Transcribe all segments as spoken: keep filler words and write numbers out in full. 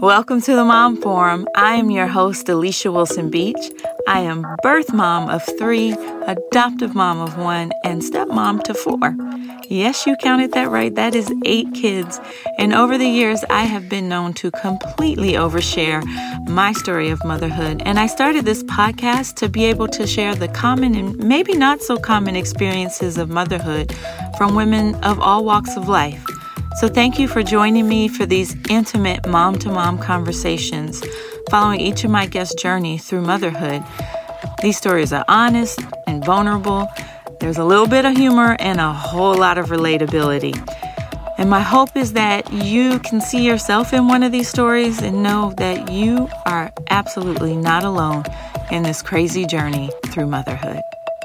Welcome to the Mom Forum. I am your host, Alicia Wilson Beach. I am birth mom of three, adoptive mom of one, and stepmom to four. Yes, you counted that right. That is eight kids. And over the years, I have been known to completely overshare my story of motherhood. And I started this podcast to be able to share the common and maybe not so common experiences of motherhood from women of all walks of life. So thank you for joining me for these intimate mom-to-mom conversations, following each of my guests' journey through motherhood. These stories are honest and vulnerable. There's a little bit of humor and a whole lot of relatability. And my hope is that you can see yourself in one of these stories and know that you are absolutely not alone in this crazy journey through motherhood.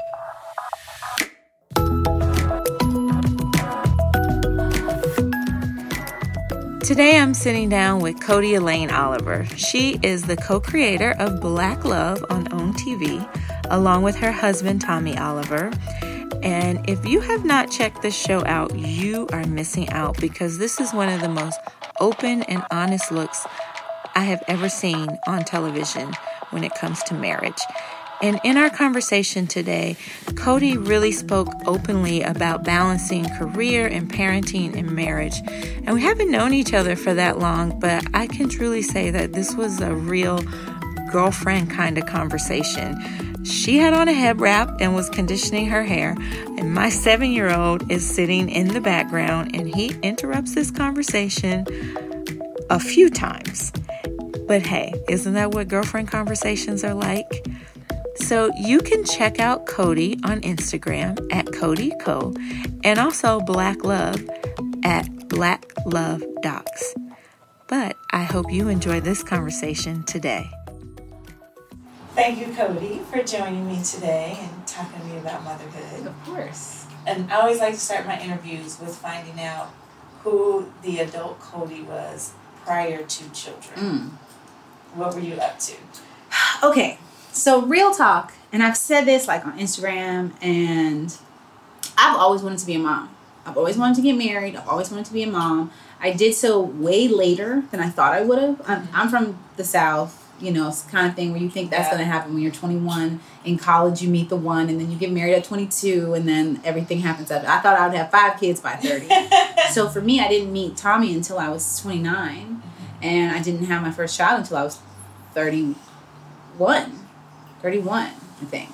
Today I'm sitting down with Cody Elaine Oliver. She is the co-creator of Black Love on OWN T V, along with her husband, Tommy Oliver. And if you have not checked this show out, you are missing out because this is one of the most open and honest looks I have ever seen on television when it comes to marriage. And in our conversation today, Cody really spoke openly about balancing career and parenting and marriage. And we haven't known each other for that long, but I can truly say that this was a real girlfriend kind of conversation. She had on a head wrap and was conditioning her hair, and my seven-year-old is sitting in the background, and he interrupts this conversation a few times. But hey, isn't that what girlfriend conversations are like? So you can check out Cody on Instagram at Cody Co. and also Black Love at Black Love Docs. But I hope you enjoy this conversation today. Thank you, Cody, for joining me today and talking to me about motherhood. Of course. And I always like to start my interviews with finding out who the adult Cody was prior to children. Mm. What were you up to? Okay. So real talk, and I've said this like on Instagram, and I've always wanted to be a mom. I've always wanted to get married. I've always wanted to be a mom. I did so way later than I thought I would have. I'm, I'm from the South, you know, it's the kind of thing where you think that's yeah. going to happen when you're twenty-one. In college, you meet the one, and then you get married at twenty-two, and then everything happens. After. I thought I would have five kids by thirty. So for me, I didn't meet Tommy until I was twenty-nine, mm-hmm. and I didn't have my first child until I was thirty-one. thirty-one, I think.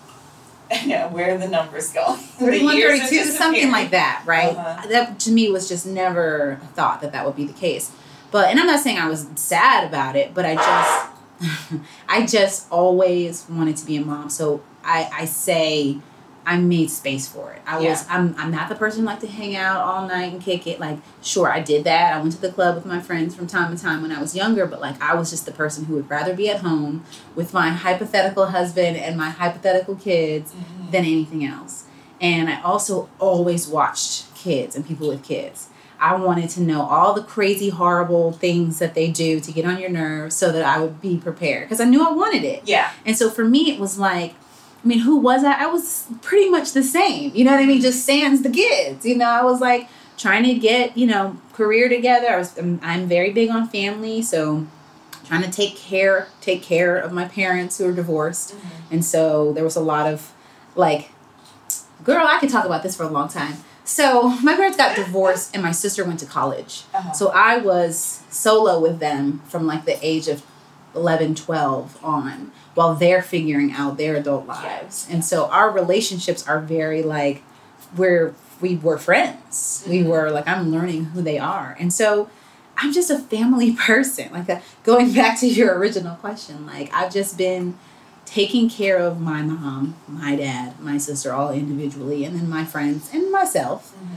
Yeah, where are the numbers going? thirty-one, thirty-two, something like that, right? Uh-huh. That, to me, was just never a thought that that would be the case. But, and I'm not saying I was sad about it, but I just, I just always wanted to be a mom. So I, I say I made space for it. I yeah. was, I'm, I'm not the person who like to hang out all night and kick it. Like, sure, I did that. I went to the club with my friends from time to time when I was younger, but like, I was just the person who would rather be at home with my hypothetical husband and my hypothetical kids mm-hmm. than anything else. And I also always watched kids and people with kids. I wanted to know all the crazy, horrible things that they do to get on your nerves so that I would be prepared because I knew I wanted it. Yeah. And so for me, it was like, I mean, who was I? I was pretty much the same. You know what I mean? Just sans the kids. You know, I was like trying to get, you know, career together. I was, I'm, I'm very big on family. So trying to take care, take care of my parents who are divorced. Mm-hmm. And so there was a lot of like, girl, I could talk about this for a long time. So my parents got divorced and my sister went to college. Uh-huh. So I was solo with them from like the age of eleven, twelve on while they're figuring out their adult lives. And so our relationships are very like, we're, we were friends. Mm-hmm. We were like, I'm learning who they are. And so I'm just a family person. Like a, going back to your original question, like I've just been taking care of my mom, my dad, my sister, all individually, and then my friends and myself. Mm-hmm.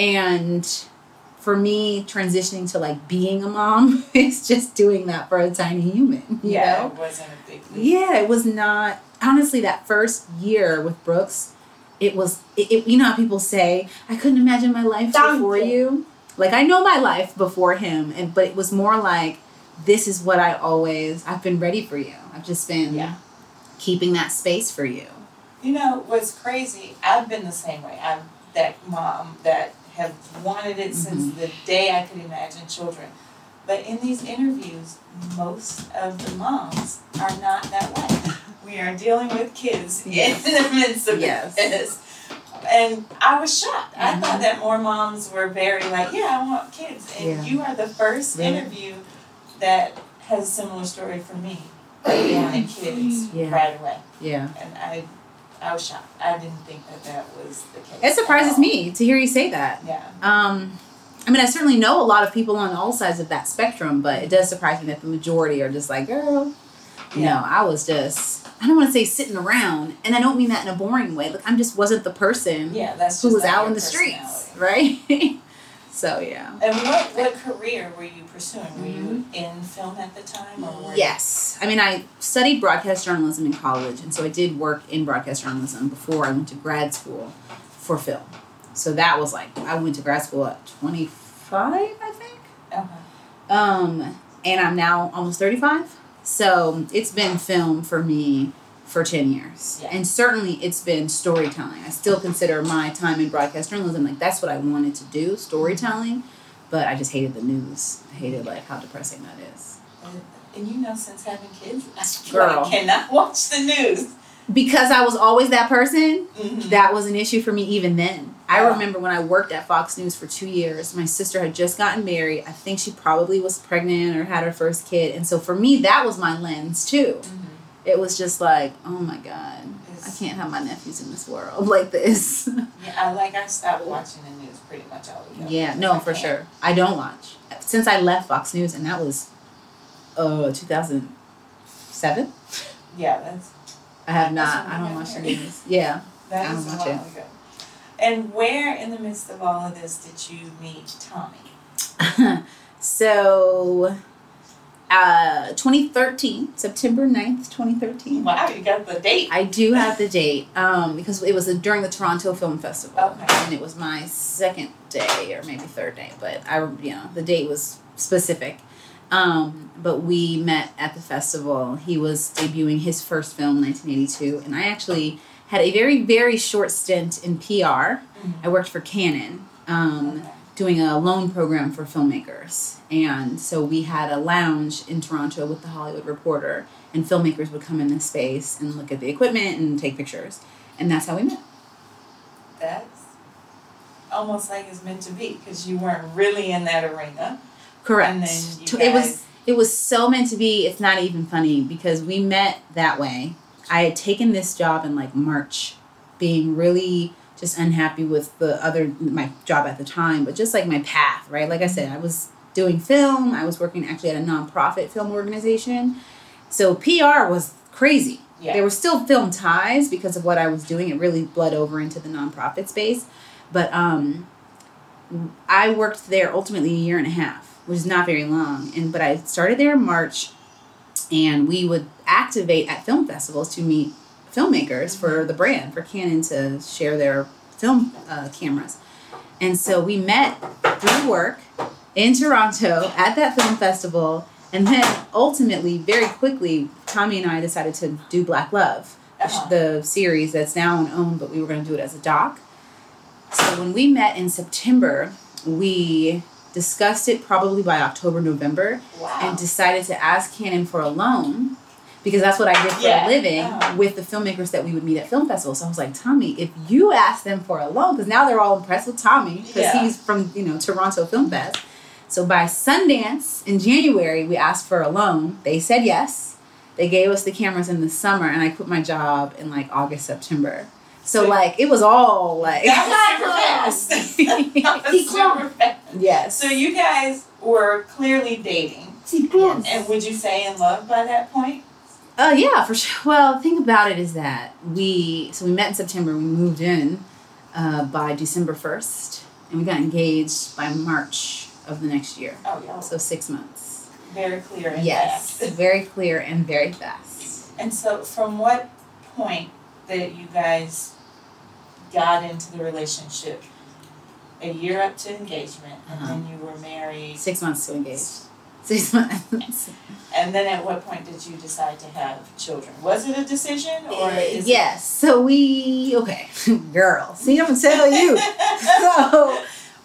And for me, transitioning to like being a mom is just doing that for a tiny human. You yeah, know? It wasn't a big leap. Yeah, it was not. Honestly, that first year with Brooks, it was, it, it, you know how people say, I couldn't imagine my life Don't before you. you. Like, I know my life before him, and but it was more like, this is what I always, I've been ready for you. I've just been yeah. keeping that space for you. You know, what's crazy, I've been the same way. I'm that mom that have wanted it mm-hmm. since the day I could imagine children. But in these interviews, most of the moms are not that way. We are dealing with kids yes. in the midst of yes. this. And I was shocked. Mm-hmm. I thought that more moms were very like, yeah, I want kids. And yeah. you are the first really? interview that has a similar story for me. Like wanting kids yeah. right away. Yeah. And I I was shocked. I didn't think that that was the case. It surprises me to hear you say that. Yeah. Um, I mean, I certainly know a lot of people on all sides of that spectrum, but it does surprise me that the majority are just like, girl, you yeah. know, I was just, I don't want to say sitting around, and I don't mean that in a boring way. Like, I just wasn't the person yeah, that's who was out in the streets, right? So, yeah. And what, what career were you pursuing? Were mm-hmm. you in film at the time? Or were yes. I mean, I studied broadcast journalism in college, and so I did work in broadcast journalism before I went to grad school for film. So that was like, I went to grad school at twenty-five, I think. Uh-huh. Um, and I'm now almost thirty-five. So it's been film for me for ten years. Yeah. And certainly it's been storytelling. I still consider my time in broadcast journalism, like that's what I wanted to do, storytelling. But I just hated the news. I hated like how depressing that is. And, and you know, since having kids, Girl. I cannot watch the news. Because I was always that person, mm-hmm. that was an issue for me even then. I yeah. remember when I worked at Fox News for two years, my sister had just gotten married. I think she probably was pregnant or had her first kid. And so for me, that was my lens too. Mm-hmm. It was just like, oh my God, it's, I can't have my nephews in this world like this. Yeah, I like I stopped watching the news pretty much altogether. Yeah, no, for sure. I don't watch. Since I left Fox News, and that was uh, two thousand seven. Yeah, that's... I have not. I don't watch the news. Yeah. That I don't is watch a it. while ago. And where in the midst of all of this did you meet Tommy? So, uh, twenty thirteen, September ninth, twenty thirteen. Wow, you got the date. I do have the date um, because it was a, during the Toronto Film Festival. Okay. And it was my second day or maybe third day, but I, you know, the date was specific. Um, but we met at the festival. He was debuting his first film, nineteen eighty-two, and I actually had a very, very short stint in P R. Mm-hmm. I worked for Canon, um, okay. doing a loan program for filmmakers. And so we had a lounge in Toronto with the Hollywood Reporter, and filmmakers would come in this space and look at the equipment and take pictures. And that's how we met. That's almost like it's meant to be, because you weren't really in that arena. Correct. And then you it guys... was it was so meant to be. It's not even funny because we met that way. I had taken this job in like March, being really just unhappy with the other my job at the time, but just like my path, right? Like I said, I was doing film. I was working actually at a nonprofit film organization, so P R was crazy. Yeah. There were still film ties because of what I was doing. It really bled over into the nonprofit space, but um, I worked there ultimately a year and a half. Which is not very long, and but I started there in March, and we would activate at film festivals to meet filmmakers for the brand, for Canon to share their film uh, cameras. And so we met through work in Toronto at that film festival, and then ultimately, very quickly, Tommy and I decided to do Black Love, uh-huh. the series that's now on OWN, but we were going to do it as a doc. So when we met in September, we discussed it probably by October, November, wow. and decided to ask Canon for a loan, because that's what I did for yeah. a living uh-huh. with the filmmakers that we would meet at film festivals. So I was like, Tommy, if you ask them for a loan, because now they're all impressed with Tommy, because yeah. he's from, you know, Toronto Film Fest. So by Sundance in January, we asked for a loan. They said yes. They gave us the cameras in the summer, and I quit my job in like August, September. So, like, it was all, like... That was super fast. That was super fast. Yes. So you guys were clearly dating. Yes. And would you say in love by that point? Uh, yeah, for sure. Well, the thing about it is that we... So we met in September. We moved in uh, by December first. And we got engaged by March of the next year. Oh, yeah. So six months. Very clear and yes, fast. Very clear and very fast. And so from what point that you guys got into the relationship, a year up to engagement, and uh-huh. then you were married six months to engage. Six months. And then at what point did you decide to have children? Was it a decision, or is yes? It... So we okay, girl. See, I'm gonna tell you. So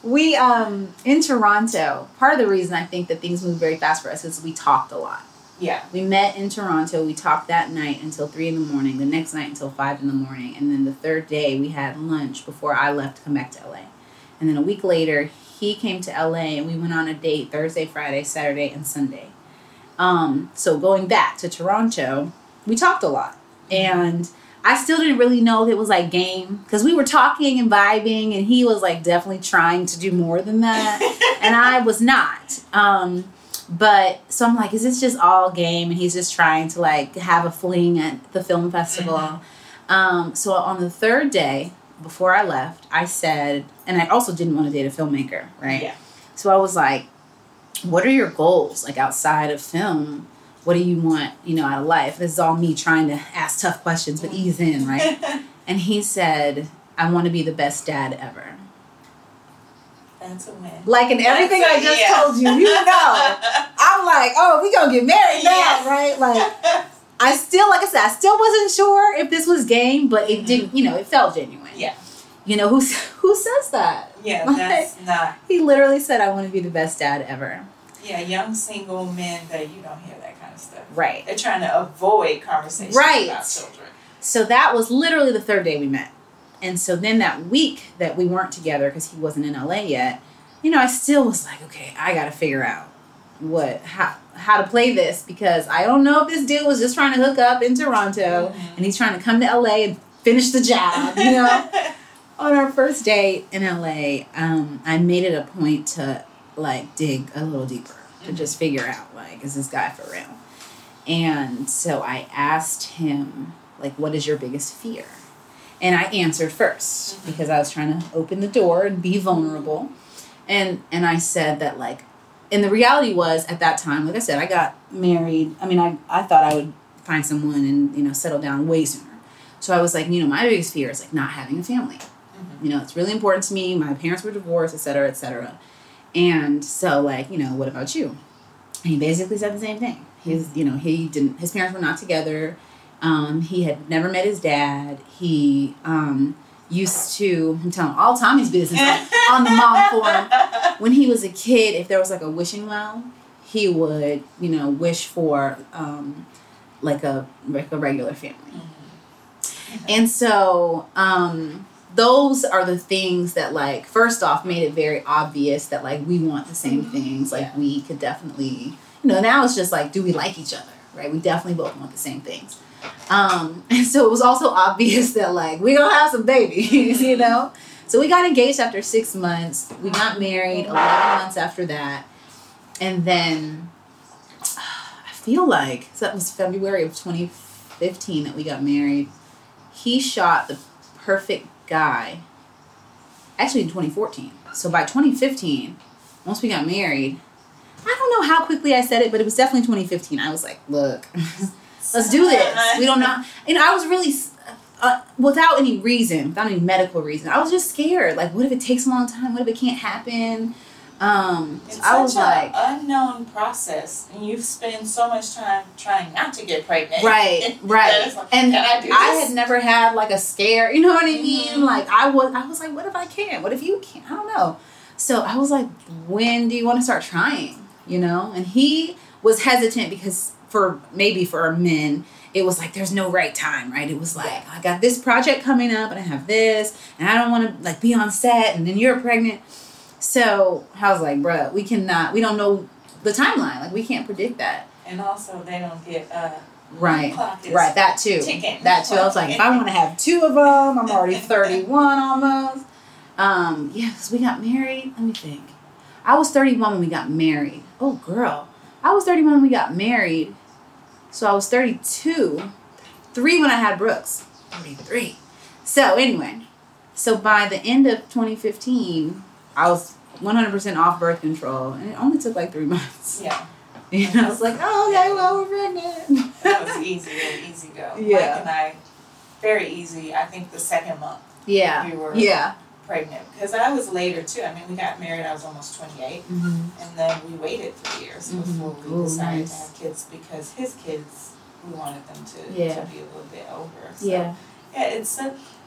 we um in Toronto, part of the reason I think that things moved very fast for us is we talked a lot. Yeah. We met in Toronto. We talked that night until three in the morning. The next night until five in the morning, and then the third day we had lunch before I left to come back to L A. And then a week later, he came to L A and we went on a date Thursday, Friday, Saturday, and Sunday. Um, so going back to Toronto, we talked a lot, and I still didn't really know if it was like game, because we were talking and vibing, and he was like definitely trying to do more than that, and I was not. Um, but so I'm like, is this just all game? And he's just trying to like have a fling at the film festival. Mm-hmm. Um, so on the third day before I left, I said, and I also didn't want to date a filmmaker, right? Yeah. So I was like, what are your goals, like outside of film? What do you want, you know, out of life? This is all me trying to ask tough questions, but ease in, right? And he said, I want to be the best dad ever. That's a win. Like in everything That's I a, just yeah. told you, you know. I'm like, oh, we gonna get married now, Yeah. right? Like, I still, like I said, I still wasn't sure if this was game, but it didn't, you know, it felt genuine. Yeah. You know, who who says that? Yeah, Like, that's not. He literally said, I want to be the best dad ever. Yeah, young single men, that you don't hear that kind of stuff. Right. They're trying to avoid conversations Right. about children. So that was literally the third day we met. And so then that week that we weren't together because he wasn't in L A yet, you know, I still was like, okay, I got to figure out what, how, how to play this, because I don't know if this dude was just trying to hook up in Toronto Mm-hmm. and he's trying to come to L A and finish the job, you know? On our first date in L A, um, I made it a point to like dig a little deeper to Mm-hmm. just figure out, like, is this guy for real? And so I asked him, like, what is your biggest fear? And I answered first Mm-hmm. because I was trying to open the door and be vulnerable. And and I said that, like, and the reality was at that time, like I said, I got married. I mean, I, I thought I would find someone and, you know, settle down way sooner. So I was like, you know, my biggest fear is like not having a family. Mm-hmm. You know, it's really important to me. My parents were divorced, et cetera, et cetera. And so, like, you know, what about you? And he basically said the same thing. His, you know, he didn't, his parents were not together. Um, he had never met his dad. He um, used to, I'm telling all Tommy's business on the mom forum. When he was a kid, if there was like a wishing well, he would, you know, wish for um, like a like a regular family. Mm-hmm. And so um, those are the things that, like, first off, made it very obvious that, like, we want the same things. Like, Yeah. we could definitely, you know, now it's just like, do we like each other, right? We definitely both want the same things. Um, and so it was also obvious that, like, we're going to have some babies, you know? So we got engaged after six months. We got married eleven months after that. And then I feel like, so that was February of twenty fifteen that we got married. He shot The Perfect Guy, actually in twenty fourteen. So by twenty fifteen, once we got married, I don't know how quickly I said it, but it was definitely twenty fifteen. I was like, look, let's do this. We don't know. And I was really, uh, without any reason, without any medical reason, I was just scared. Like, what if it takes a long time? What if it can't happen? Um, It's so I was such like, an unknown process, and you spend so much time trying not to get pregnant. right, right. That it's like, And can I do I this? had never had like a scare, you know what I mean? Mhm. Like I was, I was like, what if I can't? What if you can't? I don't know. So I was like, when do you want to start trying? You know? And he was hesitant because for maybe for men, it was like, there's no right time, right? It was like, I got this project coming up and I have this, and I don't want to like be on set, and then you're pregnant. So I was like, bruh, we cannot, we don't know the timeline. Like, we can't predict that. And also, they don't get uh. Right, clock is right, that too. ticking. That too. I was like, if I want to have two of them, I'm already thirty-one almost. Um, yes, we got married. Let me think. I was thirty-one when we got married. Oh, girl. I was thirty-one when we got married. So I was thirty-two. Three when I had Brooks. thirty-three. So anyway, so by the end of twenty fifteen, I was one hundred percent off birth control, and it only took like three months. Yeah. You know, I was like, oh, okay, well, we're pregnant. That was easy, an easy go. Yeah. Mike and I, very easy. I think the second month Yeah. we were Yeah. pregnant, because I was later too. I mean, we got married. I was almost twenty-eight, Mm-hmm. and then we waited three years Mhm. before we Ooh, decided nice. to have kids, because his kids, we wanted them to, Yeah. to be a little bit older. So, Yeah. yeah, it's a,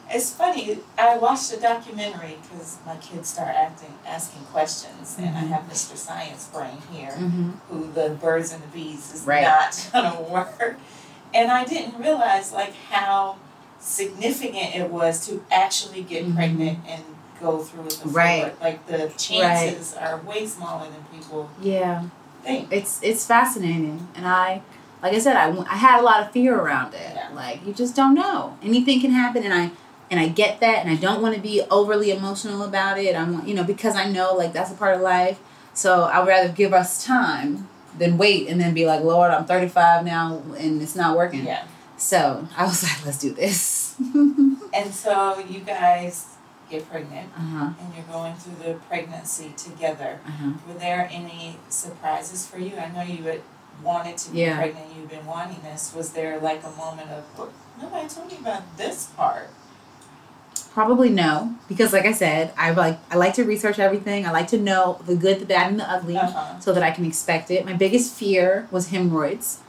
It's funny. I watched a documentary because my kids start acting, asking questions, mm-hmm. and I have Mister Science Brain here, mm-hmm. who the birds and the bees is right. not gonna work, and I didn't realize like how significant it was to actually get mm-hmm. pregnant and go through with the right. forward. Like the chances right. are way smaller than people yeah. think. It's it's fascinating, and I. Like I said, I, I had a lot of fear around it. Yeah. Like, you just don't know. Anything can happen, and I and I get that, and I don't want to be overly emotional about it. I want, you know, because I know, like, that's a part of life. So I would rather give us time than wait and then be like, Lord, I'm thirty-five now, and it's not working. Yeah. So I was like, let's do this. And so you guys get pregnant, uh-huh. and you're going through the pregnancy together. Uh-huh. Were there any surprises for you? I know you had wanted to be yeah. pregnant, you've been wanting this. Was there like a moment of, well, nobody told me about this part? Probably no, because like I said, I like I like to research everything. I like to know the good, the bad, and the ugly, uh-huh. so that I can expect it. My biggest fear was hemorrhoids.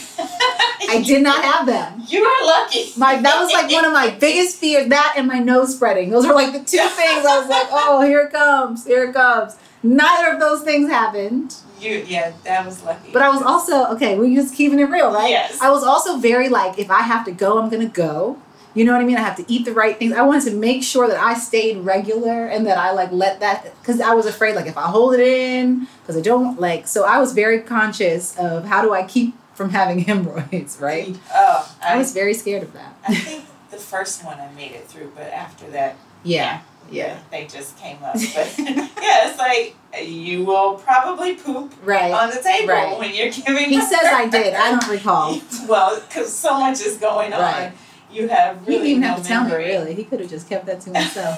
I did not have them. You are lucky. My that was like one of my biggest fears. That and my nose spreading. Those were like the two things I was like, oh, here it comes, here it comes. Neither of those things happened. You, yeah, that was lucky. But I was also, okay, we're just keeping it real, right? Yes. I was also very like, if I have to go, I'm going to go. You know what I mean? I have to eat the right things. I wanted to make sure that I stayed regular and that I like let that, because I was afraid like if I hold it in, because I don't like, so I was very conscious of how do I keep from having hemorrhoids, right? Oh. I, I was very scared of that. I think the first one I made it through, but after that. Yeah. Yeah. They just came up. But yeah, it's like you will probably poop right. on the table right. when you're giving He birth. says I did. I don't recall. Well, because so much is going on. Right. You have really He didn't even no have to tell me, memory. really. He could have just kept that to himself.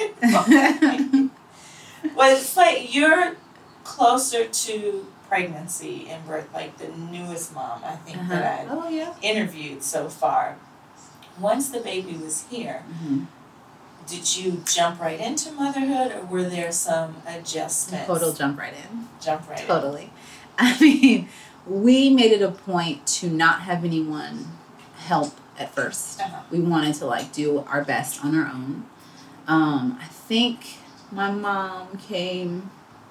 Well, it's like you're closer to pregnancy and birth, like the newest mom, I think, uh-huh. that I've oh, yeah. interviewed so far. Once the baby was here, mm-hmm. did you jump right into motherhood, or were there some adjustments? Total jump right in. Jump right totally. in. I mean, we made it a point to not have anyone help at first. Uh-huh. We wanted to, like, do our best on our own. Um, I think my mom came...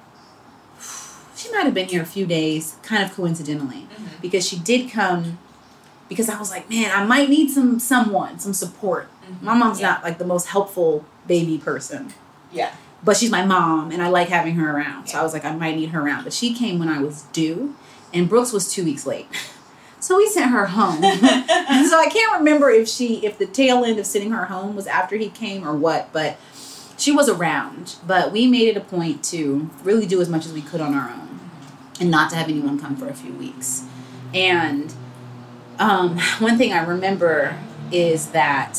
She might have been here a few days, kind of coincidentally, mm-hmm. because she did come... Because I was like, man, I might need some someone, some support. Mm-hmm. My mom's yeah. not, like, the most helpful baby person. Yeah. But she's my mom, and I like having her around. Yeah. So I was like, I might need her around. But she came when I was due, and Brooks was two weeks late. So we sent her home. So I can't remember if she, if the tail end of sending her home was after he came or what, but she was around. But we made it a point to really do as much as we could on our own and not to have anyone come for a few weeks. And um, one thing I remember is that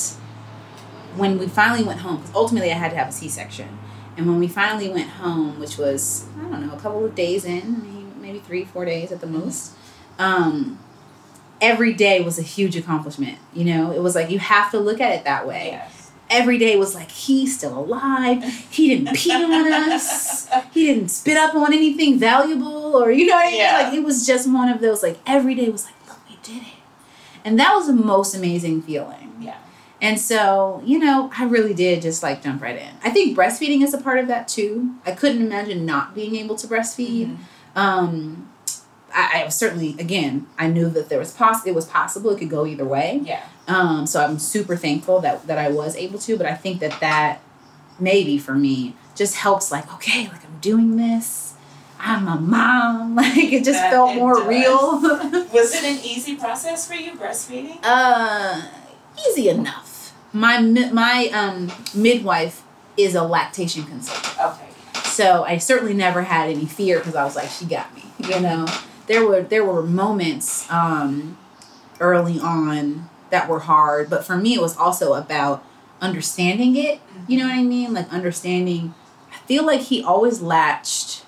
when we finally went home, because ultimately I had to have a C-section, and when we finally went home, which was, I don't know, a couple of days in, maybe, maybe three, four days at the most, um, every day was a huge accomplishment. You know, it was like, you have to look at it that way. Yes. Every day was like, he's still alive. He didn't pee on us. He didn't spit up on anything valuable, or, you know what I mean? Yeah. Like, it was just one of those, like, every day was like, look, we did it. And that was the most amazing feeling. Yeah. And so, you know, I really did just, like, jump right in. I think breastfeeding is a part of that, too. I couldn't imagine not being able to breastfeed. Mm-hmm. Um, I, I was certainly, again, I knew that there was poss- it was possible. It could go either way. Yeah. Um, so I'm super thankful that, that I was able to. But I think that that, maybe for me, just helps, like, okay, like, I'm doing this. I'm a mom. Like, it just That felt it more does. real. Was it an easy process for you, breastfeeding? Uh, easy enough. My my um midwife is a lactation consultant. Okay. So I certainly never had any fear because I was like, she got me. You know, there were there were moments um early on that were hard, but for me it was also about understanding it. Mm-hmm. You know what I mean? Like understanding. I feel like he always latched,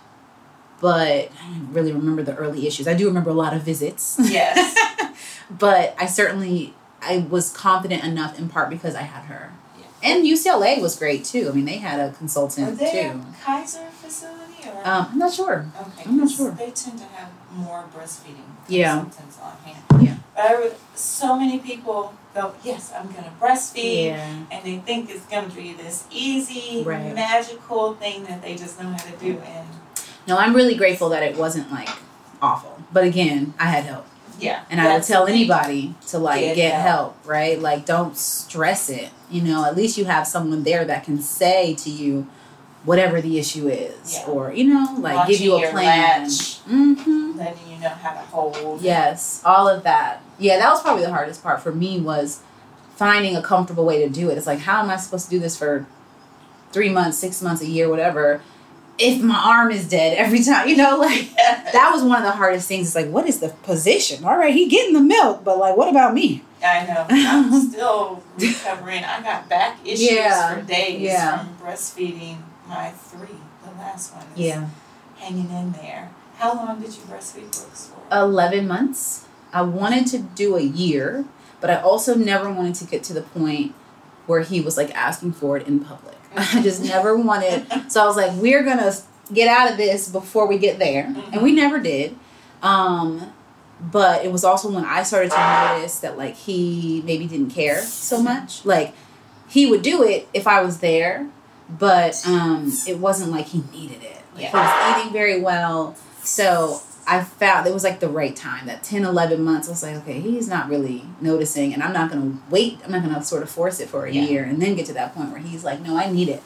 but I don't really remember the early issues. I do remember a lot of visits. Yes. But I certainly, I was confident enough in part because I had her. Yeah. And U C L A was great too. I mean, they had a consultant Are they too. a Kaiser facility? Or? Um, I'm not sure. Okay. I'm not 'cause sure. They tend to have more breastfeeding Yeah. consultants on hand. Yeah. I would, so many people go, yes, I'm going to breastfeed. Yeah. And they think it's going to be this easy, Right. magical thing that they just know how to do. And no, I'm really grateful that it wasn't like awful. But again, I had help. yeah. And I would tell anybody to like Get get, help. help, right? Like don't stress it. You know, at least you have someone there that can say to you whatever the issue is. Yeah. Or, you know, like Watching give you a your plan. latch. Mm-hmm. Letting you know how to hold. Yes, all of that. Yeah, that was probably the hardest part for me was finding a comfortable way to do it. It's like, how am I supposed to do this for three months, six months, a year, whatever, if my arm is dead every time? You know, like, that was one of the hardest things. It's like, what is the position? All right, he getting the milk, but, like, what about me? I know. I'm still recovering. I got back issues Yeah. for days Yeah. from breastfeeding my three. The last one is Yeah. hanging in there. How long did you breastfeed Brooks for? eleven months. I wanted to do a year, but I also never wanted to get to the point where he was, like, asking for it in public. I just never wanted. So I was like, we're going to get out of this before we get there. Mm-hmm. And we never did. Um, but it was also when I started to notice that, like, he maybe didn't care so much. Like, he would do it if I was there, but um, it wasn't like he needed it. Like, yeah. He was eating very well. So I found it was like the right time, that ten, eleven months. I was like, okay, he's not really noticing, and I'm not going to wait. I'm not going to sort of force it for a yeah. year and then get to that point where he's like, no, I need it.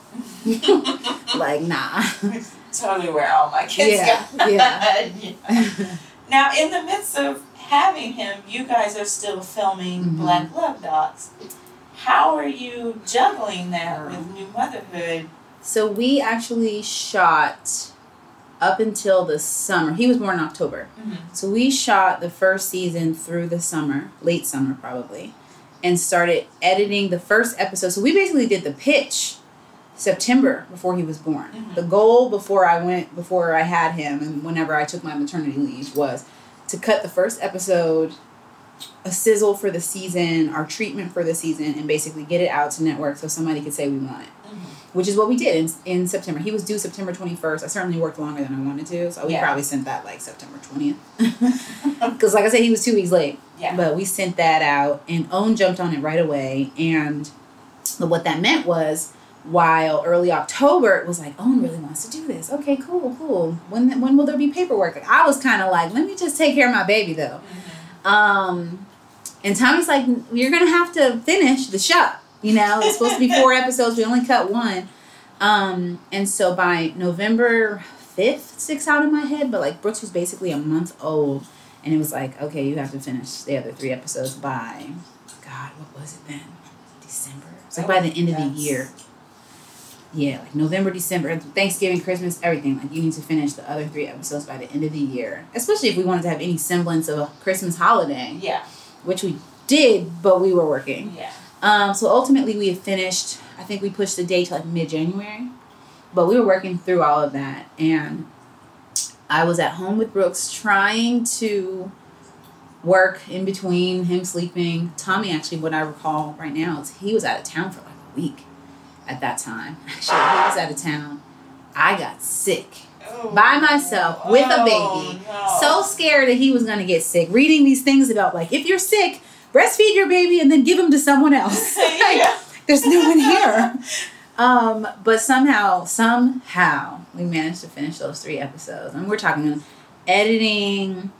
Like, nah. Totally where all my kids yeah. go. Yeah. Yeah. Now, in the midst of having him, you guys are still filming mm-hmm. Black Love Docs. How are you juggling that yeah. with new motherhood? So we actually shot up until the summer. He was born in October. Mm-hmm. So we shot the first season through the summer, late summer probably, and started editing the first episode. So we basically did the pitch September before he was born. Mm-hmm. The goal before I went, before I had him and whenever I took my maternity leave was to cut the first episode, a sizzle for the season, our treatment for the season, and basically get it out to network so somebody could say we want it. Mm-hmm. Which is what we did in, in September. He was due September twenty-first. I certainly worked longer than I wanted to, so we yeah. probably sent that like September twentieth. Because like I said, he was two weeks late. Yeah. But we sent that out, and Owen jumped on it right away. And what that meant was, while early October, it was like, Owen really wants to do this. Okay, cool, cool. When when will there be paperwork? Like, I was kind of like, let me just take care of my baby, though. Mm-hmm. Um, and Tommy's like, you're going to have to finish the show. You know, it's supposed to be four episodes. We only cut one. Um, and so by November fifth, sticks out in my head, but like Brooks was basically a month old. And it was like, okay, you have to finish the other three episodes by, God, what was it then? December. It's like by the end of the year. Yeah, like November, December, Thanksgiving, Christmas, everything. Like, you need to finish the other three episodes by the end of the year. Especially if we wanted to have any semblance of a Christmas holiday. Yeah. Which we did, but we were working. Yeah. Um, so ultimately we had finished, I think we pushed the date to like mid-January. But we were working through all of that. And I was at home with Brooks trying to work in between him sleeping. Tommy, actually, what I recall right now is he was out of town for like a week at that time. Actually, he was out of town. I got sick oh, by myself with a baby. Oh, no. So scared that he was going to get sick. Reading these things about like, if you're sick, breastfeed your baby and then give him to someone else. Like, yeah. There's no one here. Um, but somehow, somehow, we managed to finish those three episodes. And we're talking editing,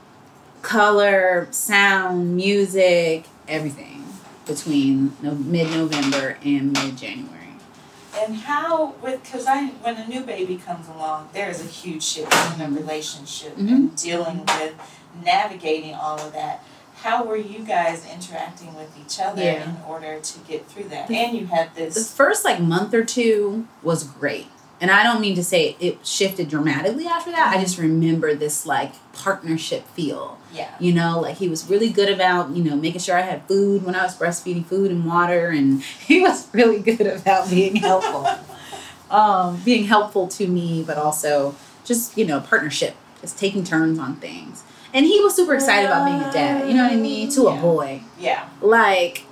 color, sound, music, everything between no, mid-November and mid-January. And how, with because I when a new baby comes along, there is a huge shift in the relationship mm-hmm. and dealing with navigating all of that. How were you guys interacting with each other yeah. in order to get through that? And you had this... The first, like, month or two was great. And I don't mean to say it shifted dramatically after that. Mm-hmm. I just remember this, like, partnership feel. Yeah. You know, like, he was really good about, you know, making sure I had food when I was breastfeeding, food and water. And he was really good about being helpful. um, being helpful to me, but also just, you know, partnership. Just taking turns on things. And he was super excited about being a dad, you know what I mean? To yeah. a boy. Yeah. Like,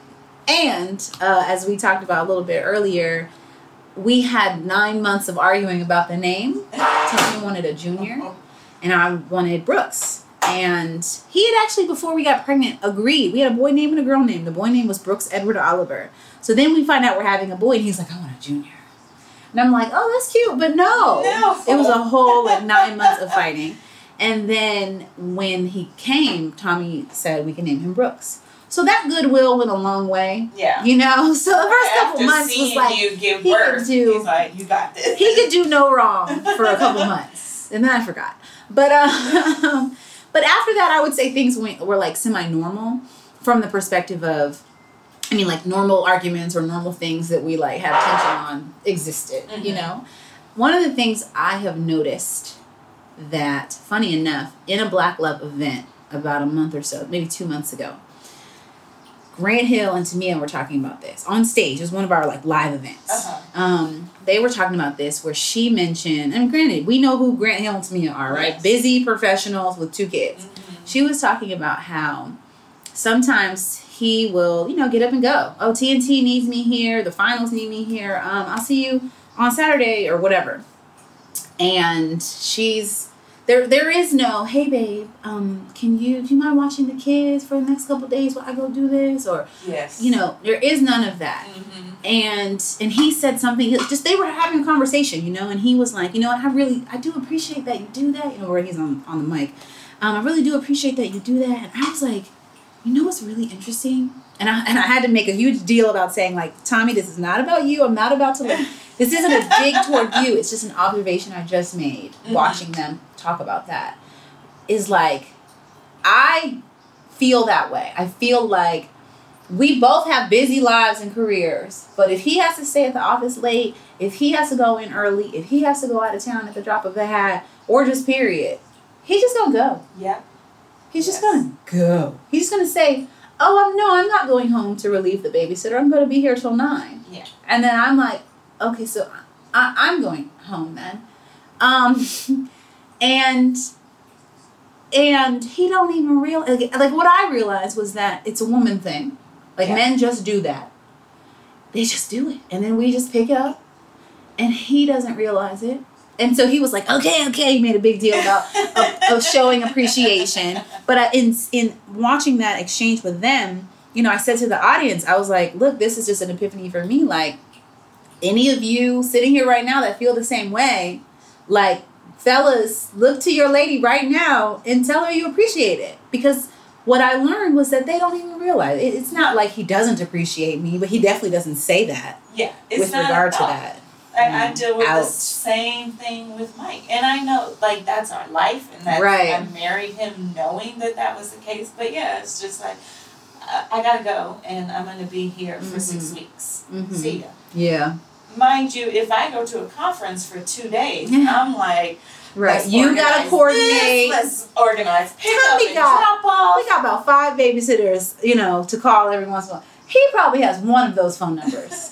and uh, as we talked about a little bit earlier, we had nine months of arguing about the name. Tommy wanted a junior, and I wanted Brooks. And he had actually, before we got pregnant, agreed. We had a boy name and a girl name. The boy name was Brooks Edward Oliver. So then we find out we're having a boy, and he's like, I want a junior. And I'm like, oh, that's cute. But no. No. It was a whole like nine months of fighting. And then when he came, Tommy said we can name him Brooks. So that goodwill went a long way. Yeah. You know? So the first After couple months was like, you give he birth, could do, he's like, you got this. he could do no wrong for a couple months. And then I forgot. But, uh, but after that, I would say things went, were like semi-normal from the perspective of, I mean, like normal arguments or normal things that we like had tension on existed, mm-hmm. you know? One of the things I have noticed that, funny enough, in a Black Love event about a month or so, maybe two months ago, Grant Hill and Tamia were talking about this on stage. It was one of our like live events. Uh-huh. Um, they were talking about this where she mentioned, and granted, we know who Grant Hill and Tamia are, right? Yes. Busy professionals with two kids. Mm-hmm. She was talking about how sometimes he will, you know, get up and go. Oh, T N T needs me here. The finals need me here. Um, I'll see you on Saturday or whatever. And she's there. There is no, hey babe, um, can you do you mind watching the kids for the next couple of days while I go do this? Or yes, you know, there is none of that. Mm-hmm. And and he said something. Just they were having a conversation, you know, and he was like, you know, I really I do appreciate that you do that. You know, where he's on on the mic. Um, I really do appreciate that you do that. And I was like, you know what's really interesting? And I and I had to make a huge deal about saying, like, Tommy, this is not about you. I'm not about to like, this isn't a dig toward you. It's just an observation I just made mm-hmm. watching them talk about that. Is like, I feel that way. I feel like we both have busy lives and careers. But if he has to stay at the office late, if he has to go in early, if he has to go out of town at the drop of a hat, or just period, he's just going to go. Yeah. He's just yes. going to go. He's just going to say, oh, I'm, no, I'm not going home to relieve the babysitter. I'm going to be here till nine. Yeah. And then I'm like, okay, so I, I'm going home then. Um, and and he don't even realize, like, like what I realized was that it's a woman thing. Like yeah. men just do that. They just do it. And then we just pick it up. And he doesn't realize it. And so he was like, okay, okay. He made a big deal about of, of showing appreciation. But I, in in watching that exchange with them, you know, I said to the audience, I was like, look, this is just an epiphany for me. Like, any of you sitting here right now that feel the same way, like, fellas, look to your lady right now and tell her you appreciate it. Because what I learned was that they don't even realize it. It's not like he doesn't appreciate me, but he definitely doesn't say that. Yeah, it's with regard to that. I, I deal with Out. the same thing with Mike. And I know, like, that's our life. And that right. I married him knowing that that was the case. But, yeah, it's just like, I, I got to go. And I'm going to be here for mm-hmm. six weeks. Mm-hmm. See ya. Yeah. Mind you, if I go to a conference for two days, I'm like, right, you got to coordinate. This, let's organize pick up and got, drop off. We got about five babysitters, you know, to call every once in a while. He probably has one of those phone numbers.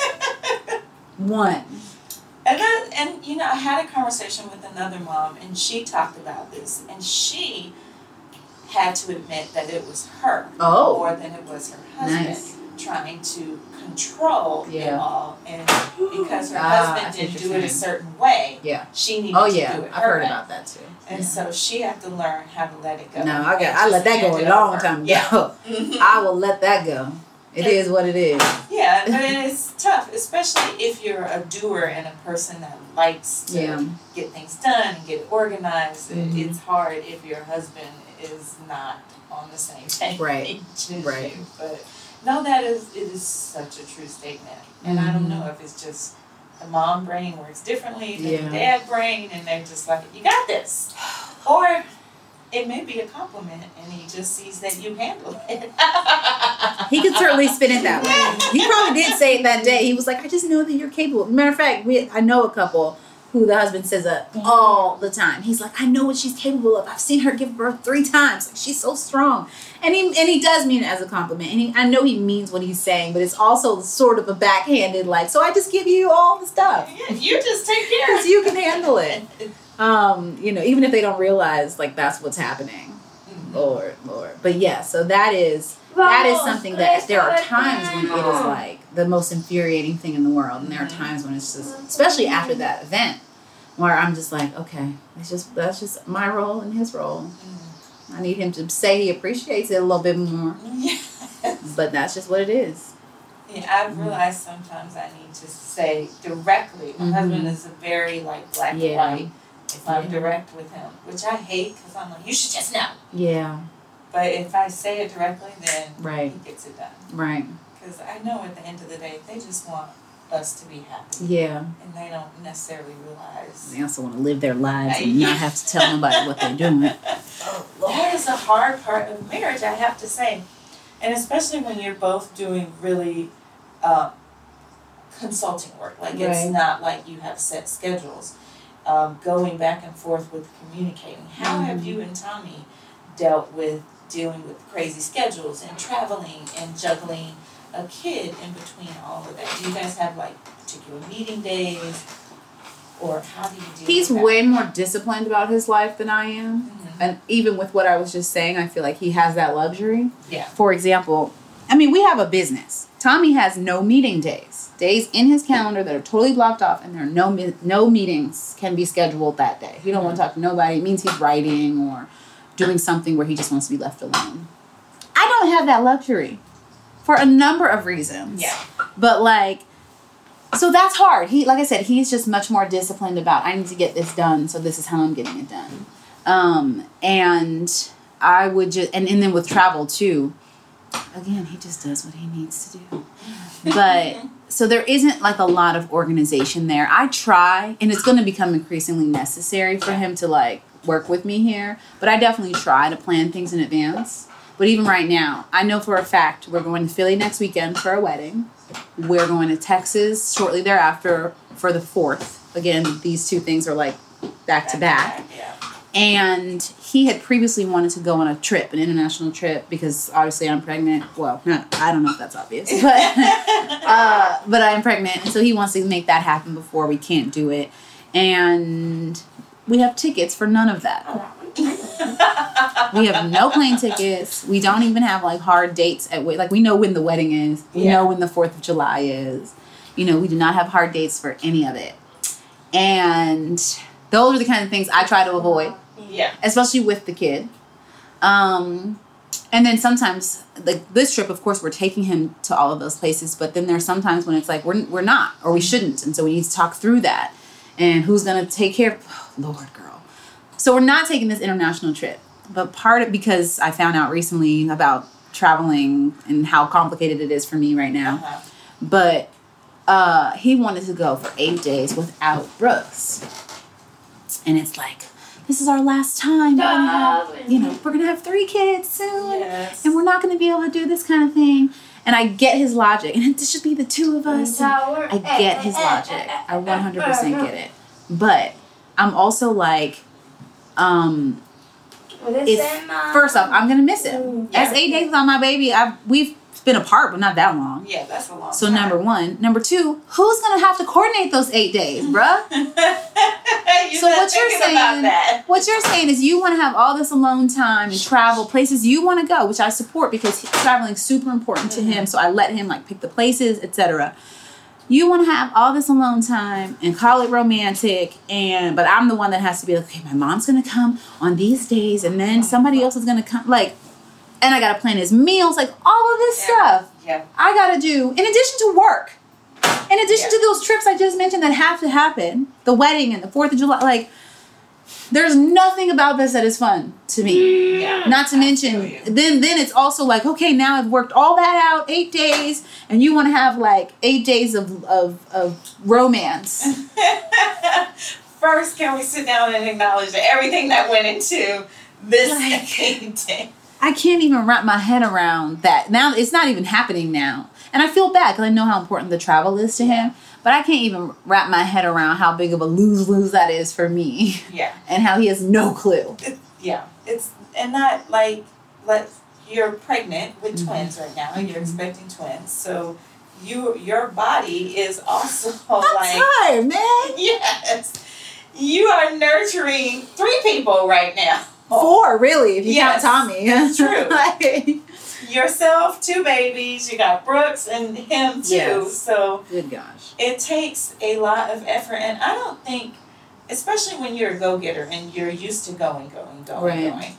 One. And that, and you know, I had a conversation with another mom, and she talked about this, and she had to admit that it was her oh. more than it was her husband nice. trying to control yeah. it all, and because her ah, husband didn't do it a certain way, yeah. she needed oh, to yeah. do it I've her heard way. about that too. And yeah. so she had to learn how to let it go. No, I got I let that go a long time ago. Yeah. Mm-hmm. I will let that go. It is what it is. Yeah, but it's tough, especially if you're a doer and a person that likes to yeah. get things done and get organized. Mm-hmm. It's hard if your husband is not on the same page right. as right. you. But no, that is it is such a true statement. And mm-hmm. I don't know if it's just the mom brain works differently than yeah. the dad brain, and they're just like, you got this. Or it may be a compliment, and he just sees that you handle it. He could certainly spin it that way. He probably did say it that day. He was like, I just know that you're capable. Matter of fact, we I know a couple who the husband says that all the time. He's like, I know what she's capable of. I've seen her give birth three times. Like, she's so strong. And he and he does mean it as a compliment. And he, I know he means what he's saying, but it's also sort of a backhanded, like, so I just give you all the stuff. Yeah, you just take care. Because you can handle it. Um, you know, even if they don't realize, like, that's what's happening. Mm-hmm. Lord, Lord. But yeah, so that is, that is something that there are times when it is, like, the most infuriating thing in the world. And there are times when it's just, especially after that event, where I'm just like, okay, it's just, that's just my role and his role. Mm-hmm. I need him to say he appreciates it a little bit more. Yes. But that's just what it is. Yeah, I've realized sometimes I need to say directly. My Mhm. husband is a very like black Yeah. and white. If I'm Yeah. direct with him, which I hate because I'm like, you should just know. Yeah. But if I say it directly, then Right. he gets it done. Right. Because I know at the end of the day, they just want us to be happy. Yeah. And they don't necessarily realize. They also want to live their lives and not have to tell nobody what they're doing. That is a hard part of marriage, I have to say. And especially when you're both doing really uh, consulting work. Like, it's Right. not like you have set schedules. Um, going back and forth with communicating. How Mhm. have you and Tommy dealt with dealing with crazy schedules and traveling and juggling a kid in between all of that? Do you guys have like particular meeting days, or how do you deal He's with that? way more disciplined about his life than I am. Mhm. And even with what I was just saying, I feel like he has that luxury. Yeah. For example, I mean, we have a business. Tommy has no meeting days. Days in his calendar that are totally blocked off, and there are no mi- no meetings can be scheduled that day. He don't want to talk to nobody. It means he's writing or doing something where he just wants to be left alone. I don't have that luxury for a number of reasons. Yeah. But like, so that's hard. He, like I said, he's just much more disciplined about, I need to get this done, so this is how I'm getting it done. Um, and I would just, and, and then with travel too, again, he just does what he needs to do. But, so there isn't like a lot of organization there. I try, and it's going to become increasingly necessary for him to like work with me here, but I definitely try to plan things in advance. But even right now, I know for a fact we're going to Philly next weekend for a wedding. We're going to Texas shortly thereafter for the fourth. Again, these two things are like back to back. Yeah. And he had previously wanted to go on a trip, an international trip, because obviously I'm pregnant. Well, not, I don't know if that's obvious, but uh, but I'm pregnant, and so he wants to make that happen before we can't do it. And we have tickets for none of that. We have no plane tickets. We don't even have like hard dates at like we know when the wedding is. We Yeah. know when the fourth of July is. You know, we do not have hard dates for any of it. And those are the kind of things I try to avoid, Yeah. especially with the kid. Um, and then sometimes, like this trip, of course, we're taking him to all of those places. But then there's sometimes when it's like we're we're not, or we shouldn't, and so we need to talk through that. And who's gonna take care? Oh, Lord, girl. So we're not taking this international trip. But part of because I found out recently about traveling and how complicated it is for me right now. Uh-huh. But uh, he wanted to go for eight days without Brooks. And it's like, this is our last time. We're gonna have, you know, we're gonna have three kids soon, Yes. and we're not gonna be able to do this kind of thing. And I get his logic, and it should be the two of us. and I get his logic. I one hundred percent get it. But I'm also like, um, it's first off, I'm gonna miss him. Yeah. That's eight days without my baby. I've we've been apart, but not that long. Yeah, that's a long So time. number one, number two, who's gonna have to coordinate those eight days, bruh? You're So not what you're thinking about saying, that. what you're saying is you want to have all this alone time and travel places you want to go, which I support because he- traveling's super important to him. So I let him like pick the places, et cetera. You want to have all this alone time and call it romantic, and but I'm the one that has to be like, okay, my mom's gonna come on these days, and then somebody else is gonna come, like, and I gotta plan his meals, like all of this Yeah. stuff. Yeah. I gotta do in addition to work. In addition Yeah. to those trips I just mentioned that have to happen, the wedding and the Fourth of July, like there's nothing about this that is fun to me. Yeah. Not to I mention, feel you. then then it's also like, okay, now I've worked all that out, eight days, and you want to have like eight days of of, of romance. First, can we sit down and acknowledge that everything that went into this Like- day? I can't even wrap my head around that. Now it's not even happening now, and I feel bad because I know how important the travel is to him. But I can't even wrap my head around how big of a lose lose that is for me, Yeah. and how he has no clue. It, yeah. It's and not like let you're pregnant with Mhm. twins right now. You're Mhm. expecting twins, so you your body is also I'm like tired, man. yes, you are nurturing three people right now. Four, really, if you Yes, count Tommy. that's true. Like, Yourself, two babies. You got Brooks and him too. Yes. So good gosh. it takes a lot of effort, and I don't think, especially when you're a go-getter and you're used to going, going, going, Right. going,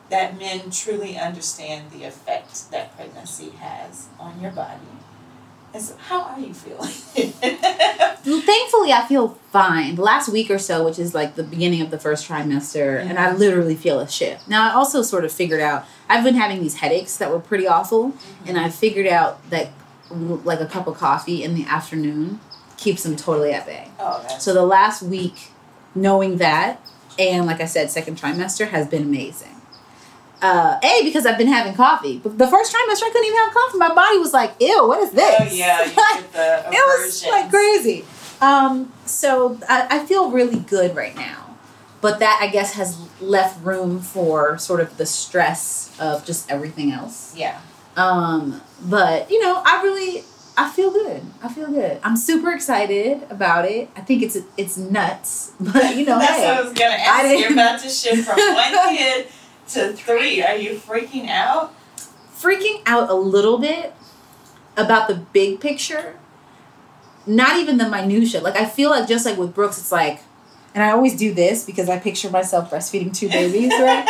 that men truly understand the effect that pregnancy has on your body. And so how are you feeling? Well, thankfully, I feel fine. The last week or so, which is like the beginning of the first trimester, mm-hmm. and I literally feel a shift. Now, I also sort of figured out, I've been having these headaches that were pretty awful, mm-hmm. and I figured out that like a cup of coffee in the afternoon keeps them totally at bay. Oh, that's so the last week, knowing that, and like I said, second trimester has been amazing. Uh, A, because I've been having coffee. But the first trimester, I couldn't even have coffee. My body was like, ew, what is this? Oh, yeah. You get the it was like crazy. Um, so I, I feel really good right now. But that, I guess, has left room for sort of the stress of just everything else. Yeah. Um, but, you know, I really, I feel good. I feel good. I'm super excited about it. I think it's it's nuts. But, you know, That's hey. what I was going to ask. You're about to shift from one kid to three. Are you freaking out? Freaking out a little bit about the big picture. Not even the minutia. Like, I feel like just like with Brooks, it's like, and I always do this because I picture myself breastfeeding two babies, right?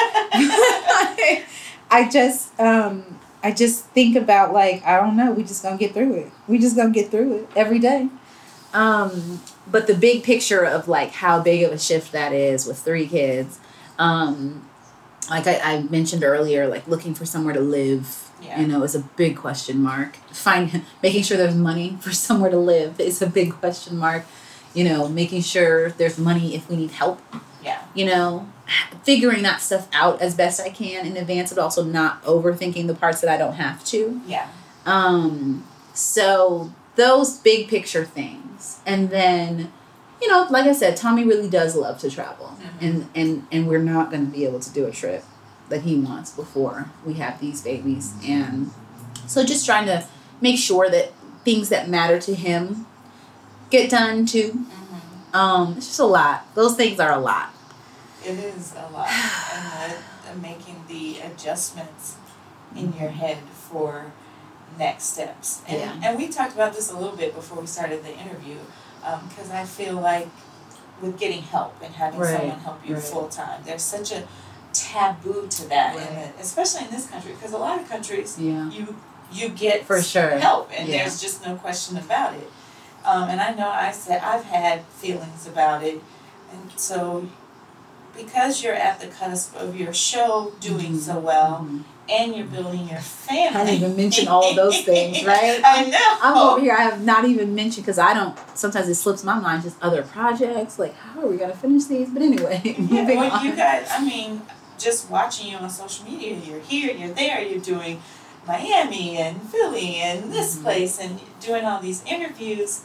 I just, um, I just think about like, I don't know, we just gonna get through it. We just gonna get through it every day. Um, but the big picture of like how big of a shift that is with three kids, um, like I, I mentioned earlier, like looking for somewhere to live, yeah. you know, is a big question mark. Find making sure there's money for somewhere to live is a big question mark. You know, making sure there's money if we need help. Yeah. You know, figuring that stuff out as best I can in advance, but also not overthinking the parts that I don't have to. Yeah. Um. So those big picture things, and then, you know, like I said, Tommy really does love to travel. Mm-hmm. And, and, and we're not going to be able to do a trip that he wants before we have these babies. And so just trying to make sure that things that matter to him get done too. Mm-hmm. Um, it's just a lot. Those things are a lot. It is a lot. And the, the making the adjustments in your head for next steps. And, yeah. and we talked about this a little bit before we started the interview. Because um, I feel like with getting help and having right. someone help you right. full time, there's such a taboo to that, right. and especially in this country, because a lot of countries yeah. you you get for sure help, and yeah. there's just no question about it. Um, and I know I said I've had feelings about it, and so because you're at the cusp of your show doing mm-hmm. so well. Mm-hmm. And you're building your family. I didn't even mention all of those things, right? I know. I'm over here. I have not even mentioned, because I don't, sometimes it slips my mind, just other projects. Like, how are we going to finish these? But anyway, yeah, moving well, on. You guys, I mean, just watching you on social media, you're here, you're there, you're doing Miami and Philly and this mm-hmm. place and doing all these interviews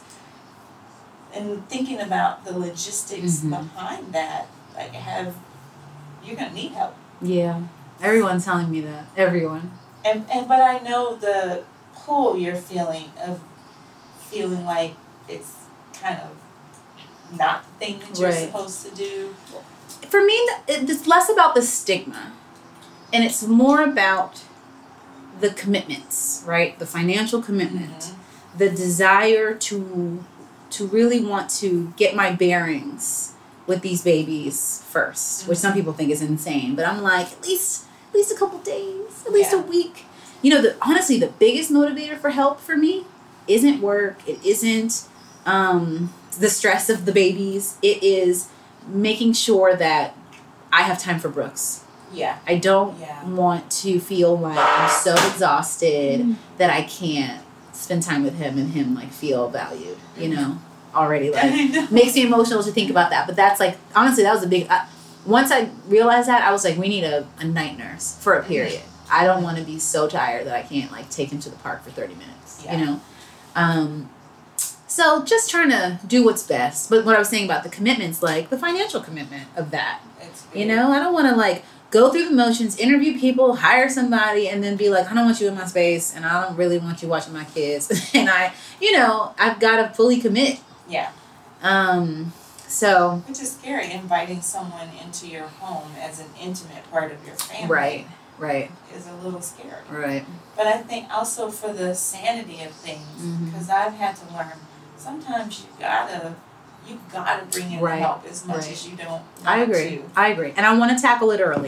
and thinking about the logistics mm-hmm. behind that. Like, have, you're going to need help. Yeah. Everyone's telling me that. Everyone. And and but I know the pull you're feeling of feeling like it's kind of not the thing that you're right. supposed to do. For me, it's less about the stigma, and it's more about the commitments, right? The financial commitment, mm-hmm. the desire to to really want to get my bearings with these babies first, mm-hmm. which some people think is insane, but I'm like, at least at least a couple days, at least yeah. a week. You know, the honestly, the biggest motivator for help for me isn't work. It isn't um, the stress of the babies. It is making sure that I have time for Brooks. Yeah. I don't yeah. want to feel like I'm so exhausted mm-hmm. that I can't spend time with him and him like feel valued, you know? Already like makes me emotional to think about that. But that's like, honestly, that was a big, uh, once I realized that, I was like, we need a, a night nurse for a period. I don't want to be so tired that I can't like take him to the park for thirty minutes, yeah. you know? Um, so just trying to do what's best. But what I was saying about the commitments, like the financial commitment of that, you know, I don't want to like go through the motions, interview people, hire somebody, and then be like, I don't want you in my space, and I don't really want you watching my kids. And I, you know, I've got to fully commit. Yeah. Um, so. Which is scary, inviting someone into your home as an intimate part of your family. Right, right. Is a little scary. Right. But I think also for the sanity of things, because mm-hmm. I've had to learn, sometimes you gotta, you gotta bring in right. the help as much right. as you don't want I agree. to. I agree. And I want to tackle it early.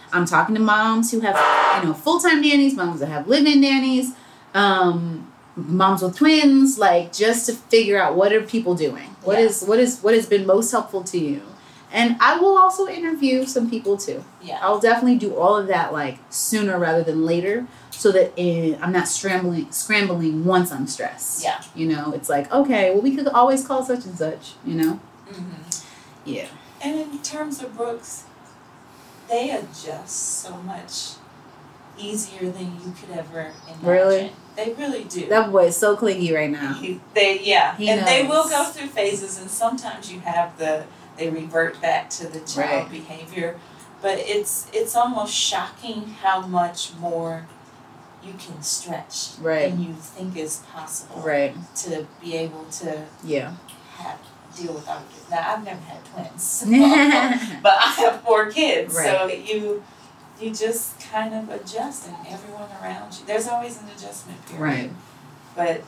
I'm talking to moms who have, you know, full-time nannies, moms that have live-in nannies, um, moms with twins, like just to figure out what are people doing? What yeah. is what is what has been most helpful to you? And I will also interview some people too. Yeah. I'll definitely do all of that like sooner rather than later, so that it, I'm not scrambling scrambling once I'm stressed. Yeah. You know, it's like, okay, well, we could always call such and such, you know? Mm-hmm. Yeah. And in terms of Brooks, they adjust so much easier than you could ever imagine. Really? They really do. That boy is so clingy right now. He, they yeah, He and knows. they will go through phases, and sometimes you have the they revert back to the child Right. behavior, but it's it's almost shocking how much more you can stretch Right. than you think is possible. Right. To be able to Yeah. have deal with other kids. Now I've never had twins, but I have four kids, Right. so you you just kind of adjust, and everyone around you. There's always an adjustment period. Right. But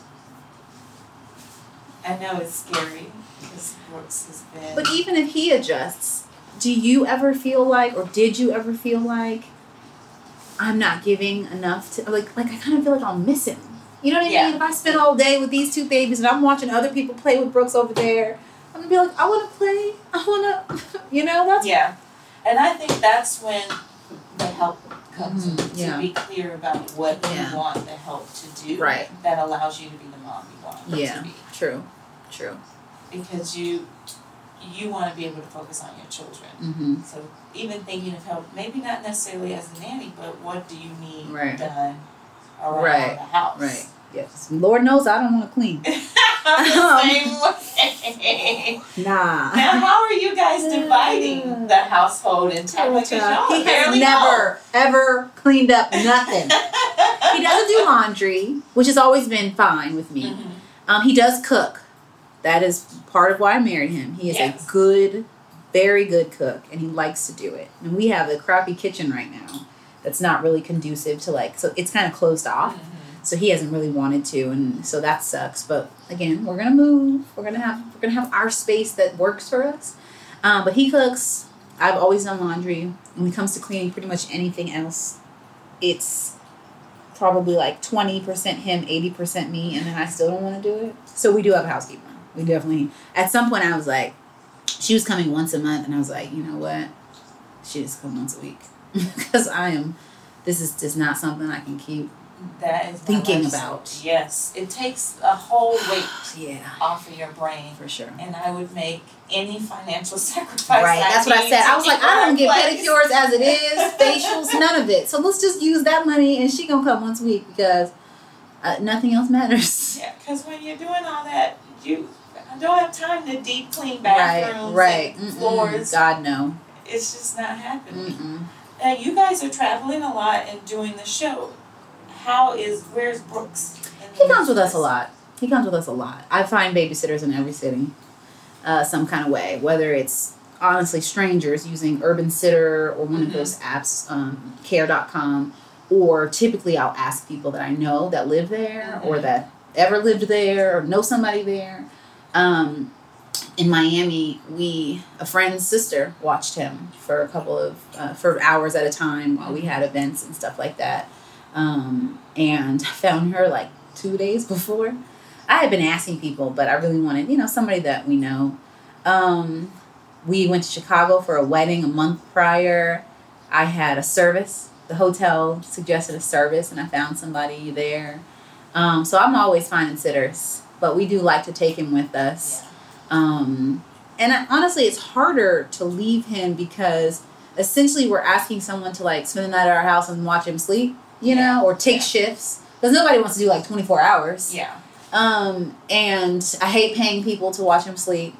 I know it's scary because Brooks has been. But even if he adjusts, do you ever feel like, or did you ever feel like, I'm not giving enough to, like, like I kind of feel like I'm missing. You know what I Yeah. mean? If I spend all day with these two babies and I'm watching other people play with Brooks over there, I'm gonna be like, I want to play. I want to, you know, that's. Yeah. And I think that's when the help comes Mhm, in, yeah. to be clear about what Yeah. you want the help to do. Right. That allows you to be the mom you want Yeah. to be. True. True. Because you you want to be able to focus on your children. Mm-hmm. So even thinking of help, maybe not necessarily as a nanny, but what do you need Right. done around Right. the house? Right. Yes. Lord knows I don't want to clean. I'm the same way. Nah. Now, how are you guys dividing the household in time? Because y'all He has barely never, ever cleaned up nothing. He doesn't do laundry, which has always been fine with me. Mhm. Um, he does cook. That is part of why I married him. He is Yes. a good, very good cook, and he likes to do it. And we have a crappy kitchen right now that's not really conducive to, like, so it's kind of closed off. Mhm. So he hasn't really wanted to, and so that sucks. But again, we're gonna move. We're gonna have we're gonna have our space that works for us. Um, but he cooks. I've always done laundry. When it comes to cleaning, pretty much anything else, it's probably like twenty percent him, eighty percent me, and then I still don't want to do it. So we do have a housekeeper. We definitely. At some point, I was like, she was coming once a month, and I was like, you know what? She just come once a week because I am. This is just not something I can keep. That is my Thinking life's- about. Yes, it takes a whole weight Yeah, off of your brain, for sure. and I would make any financial sacrifice. Right, that's what I need said. to I was like, keep I her don't in get place. pedicures as it is, facials, none of it. So let's just use that money, and she gonna come once a week because uh, nothing else matters. Yeah, because when you're doing all that, you don't have time to deep clean bathrooms right, right. and Mm-mm. floors. God no. It's just not happening. Mm-mm. Now you guys are traveling a lot and doing the show. How is where's Brooks? in He the comes with us a business? lot. He comes with us a lot. I find babysitters in every city, uh, some kind of way. Whether it's honestly strangers using Urban Sitter or one Mhm. of those apps, um, care dot com, or typically I'll ask people that I know that live there or Mhm. that ever lived there or know somebody there. Um, in Miami, we a friend's sister watched him for a couple of uh, for hours at a time while we had events and stuff like that. Um, and I found her like two days before. I had been asking people, but I really wanted, you know, somebody that we know. Um, we went to Chicago for a wedding a month prior. I had a service. The hotel suggested a service, and I found somebody there. Um, so I'm always finding sitters, but we do like to take him with us. Yeah. Um, and I, honestly, it's harder to leave him because essentially we're asking someone to like spend the night at our house and watch him sleep, you Yeah. know, or take Yeah. shifts because nobody wants to do like twenty-four hours. Yeah. Um, and I hate paying people to watch him sleep.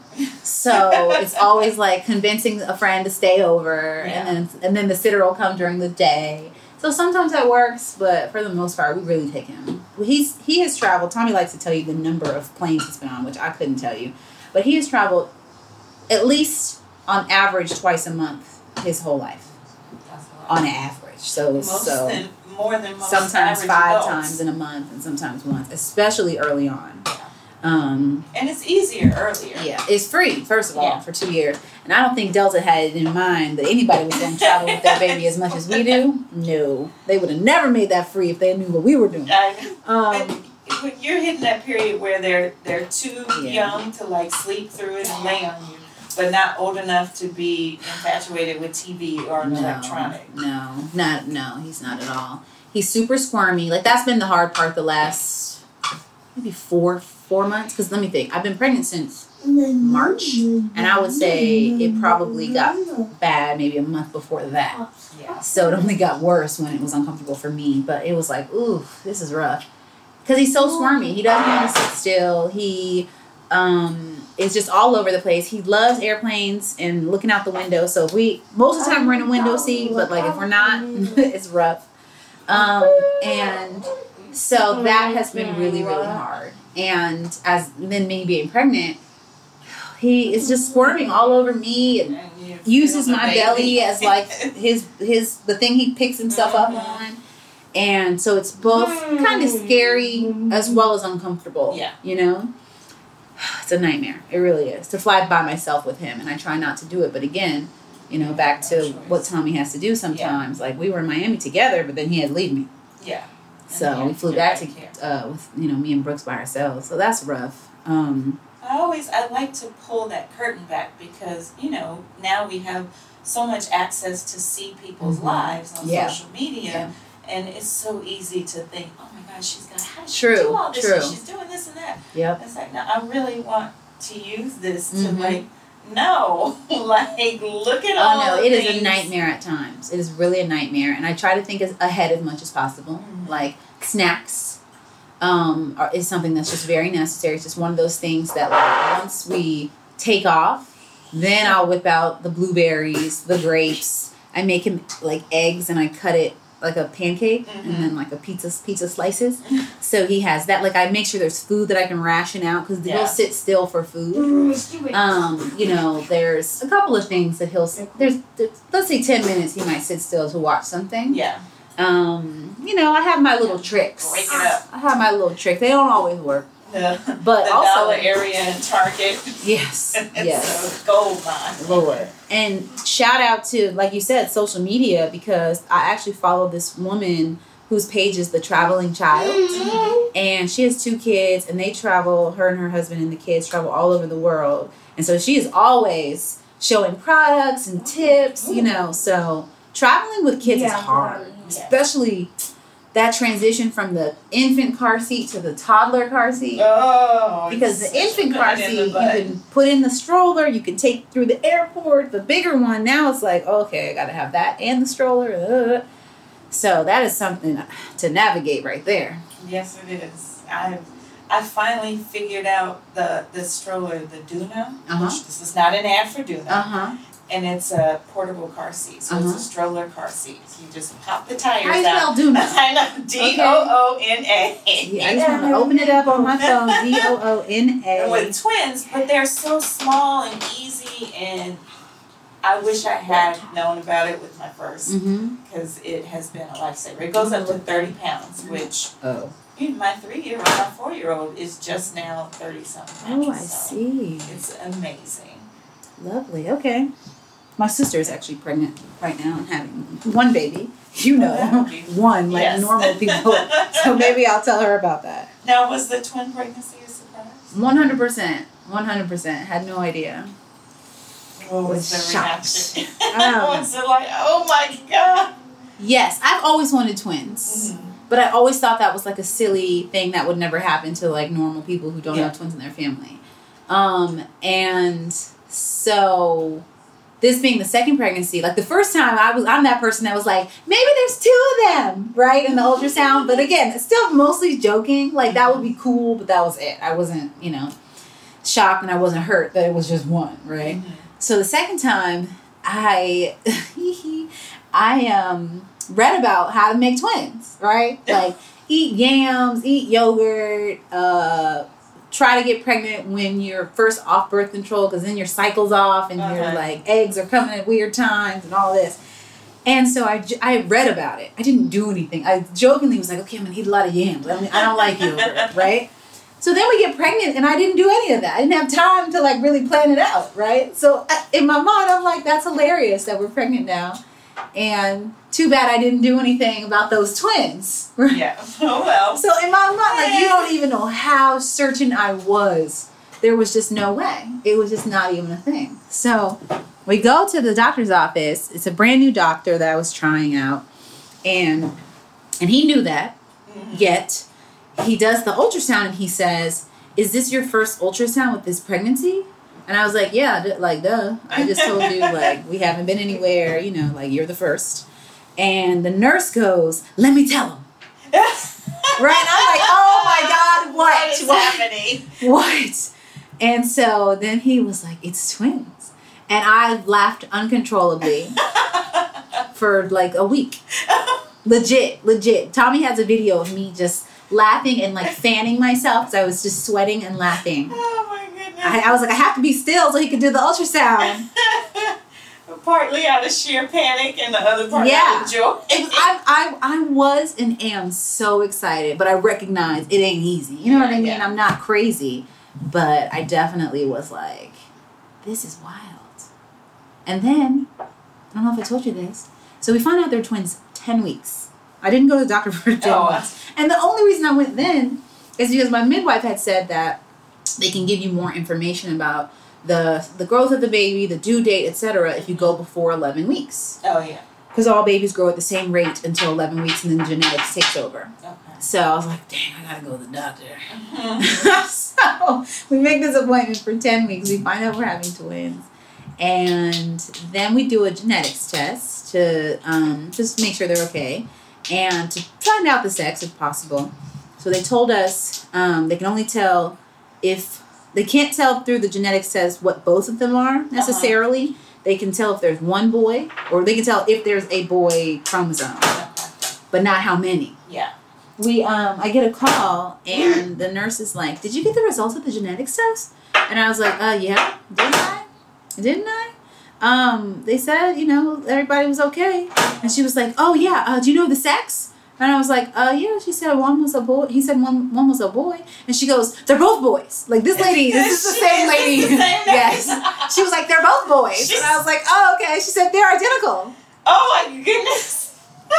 So it's always like convincing a friend to stay over, Yeah. and then and then the sitter will come during the day. So sometimes that works, but for the most part, we really take him. He's he has traveled. Tommy likes to tell you the number of planes he's been on, which I couldn't tell you, but he has traveled at least on average twice a month his whole life. That's a lot. On average, so Most so than, more than most sometimes average five adults. times in a month and sometimes once, especially early on. Yeah. Um, and it's easier earlier. Yeah, it's free, first of all, yeah. for two years. And I don't think Delta had it in mind that anybody was going to travel with their baby as much as we do. No. They would have never made that free if they knew what we were doing. I know. Um, but you're hitting that period where they're they're too Yeah. young to like sleep through it and lay on you, but not old enough to be infatuated with T V or an no, electronic. No, not, no, he's not at all. He's super squirmy. Like, that's been the hard part the last maybe four, four months. Because let me think. I've been pregnant since March. And I would say it probably got bad maybe a month before that. Yeah. So it only got worse when it was uncomfortable for me. But it was like, ooh, this is rough. Because he's so squirmy. He doesn't want to sit still. He um, is just all over the place. He loves airplanes and looking out the window. So if we, most of the time we're in a window seat. But like if we're not, it's rough. Um, and so that has been really, really hard. And as then me being pregnant, he is just squirming all over me and uses my belly as like his his the thing he picks himself up on. And so it's both kind of scary as well as uncomfortable. Yeah. You know? It's a nightmare. It really is. To fly by myself with him, and I try not to do it, but again, you know, back to what Tommy has to do sometimes. Yeah. Like, we were in Miami together, but then he had to leave me. Yeah. So we flew back to, uh, with, you know, me and Brooks by ourselves. So that's rough. Um, I always, I like to pull that curtain back because, you know, now we have so much access to see people's mm-hmm. lives on yeah. social media. Yeah. And it's so easy to think, oh my gosh, she's got, how does true, she do all this? true. And she's doing this and that. Yep. It's like, no, I really want to use this mm-hmm. to like, no, like, look at all Oh, no, the it things. is a nightmare at times. It is really a nightmare. And I try to think as ahead as much as possible. Mm-hmm. Like, snacks um, are, is something that's just very necessary. It's just one of those things that, like, once we take off, then I'll whip out the blueberries, the grapes. I make him, like, eggs, and I cut it like a pancake, mm-hmm. and then like a pizza pizza slices. So he has that. Like, I make sure there's food that I can ration out because yeah. he'll sit still for food. Um, you know, there's a couple of things that he'll. There's, there's let's say ten minutes he might sit still to watch something. Yeah. Um, you know, I have my little tricks. Break it up. I have my little tricks. They don't always work. The, but the also dollar area in Target. Yes. Yes. A gold mine. Lord. And shout out to, like you said, social media, because I actually follow this woman whose page is The Traveling Child. Mm-hmm. And she has two kids, and they travel, her and her husband and the kids travel all over the world. And so she is always showing products and tips, you know. So traveling with kids yeah, is hard, yeah. especially that transition from the infant car seat to the toddler car seat. Oh, because the infant car seat, you can put in the stroller, you can take through the airport. The bigger one, now it's like, okay, I got to have that and the stroller. So that is something to navigate right there. Yes, it is. I've I finally figured out the, the stroller, the Duna. Uh-huh. Which, this is not an ad for Duna. Uh-huh. And it's a portable car seat. So uh-huh. it's a stroller car seat. So you just pop the tires How do you out. spell Duna? I know. D O O N A. Yeah, I just want to open it up on my phone. D O O N A. And with twins, but they're so small and easy, and I wish I had known about it with my first, because mm-hmm. it has been a lifesaver. It goes up to thirty pounds, which oh. even my three-year-old, my four-year-old is just now thirty-something pounds. Oh, I so see. It's amazing. Lovely. Okay. My sister is actually pregnant right now and having one baby. You know, oh, one, like yes. normal people. So maybe I'll tell her about that. Now, was the twin pregnancy a surprise? one hundred percent. one hundred percent. Had no idea. What was the shocked. reaction? Um, was it like, oh my God? Yes, I've always wanted twins. Mm-hmm. But I always thought that was like a silly thing that would never happen to like normal people who don't yeah. have twins in their family. Um, and so this being the second pregnancy, like the first time I was, I'm that person that was like, maybe there's two of them, right? In the ultrasound. But again, still mostly joking. Like that would be cool, but that was it. I wasn't, you know, shocked, and I wasn't hurt that it was just one, right? Mm-hmm. So the second time I, I um read about how to make twins, right? Like eat yams, eat yogurt, uh, try to get pregnant when you're first off birth control, because then your cycle's off and uh-huh. your like eggs are coming at weird times and all this. And so I, I read about it. I didn't do anything. I jokingly was like, okay, I'm gonna eat a lot of yams. I, mean, I don't like yogurt, right? So then we get pregnant, and I didn't do any of that. I didn't have time to like really plan it out, right? So I- in my mind, I'm like, that's hilarious that we're pregnant now, and too bad I didn't do anything about those twins. Right? Yeah. Oh well. So in my mind, like you don't even know how certain I was. There was just no way. It was just not even a thing. So we go to the doctor's office. It's a brand new doctor that I was trying out, and and he knew that. Mm-hmm. Yet he does the ultrasound and he says, "Is this your first ultrasound with this pregnancy?" And I was like, "Yeah, d- like duh. I just told you like we haven't been anywhere. You know, like you're the first." And the nurse goes, "Let me tell him." Right? And I'm like, "Oh my God, what? What is what? happening? What?" And so then he was like, "It's twins." And I laughed uncontrollably for like a week. Legit, legit. Tommy has a video of me just laughing and like fanning myself because I was just sweating and laughing. Oh my goodness. I, I was like, I have to be still so he could do the ultrasound. Partly out of sheer panic and the other part Yeah. out of joy. It was, I, I, I was and am so excited, but I recognize it ain't easy. You know what I mean? Yeah. I'm not crazy, but I definitely was like, this is wild. And then, I don't know if I told you this, so we found out they're twins ten weeks. I didn't go to the doctor for ten Oh. months. And the only reason I went then is because my midwife had said that they can give you more information about the the growth of the baby, the due date, et cetera, if you go before eleven weeks. Oh yeah. Because all babies grow at the same rate until eleven weeks, and then genetics takes over. Okay. So I was like, dang, I gotta go to the doctor. Mm-hmm. So we make this appointment for ten weeks. We find out we're having twins. And then we do a genetics test to um, just make sure they're okay and to find out the sex if possible. So they told us um, they can only tell if, they can't tell through the genetics test what both of them are necessarily. Uh-huh. They can tell if there's one boy, or they can tell if there's a boy chromosome, but not how many. Yeah. We, um, I get a call, and the nurse is like, "Did you get the results of the genetics test?" And I was like, "Uh, yeah, didn't I? Didn't I?" Um, they said, you know, everybody was okay. And she was like, "Oh yeah, uh, do you know the sex?" And I was like, "Uh, yeah." She said one was a boy. He said one one was a boy. And she goes, "They're both boys." Like this lady, this is the same lady. The same Yes. She was like, "They're both boys." She's... And I was like, "Oh, okay." She said, "They're identical." Oh my goodness.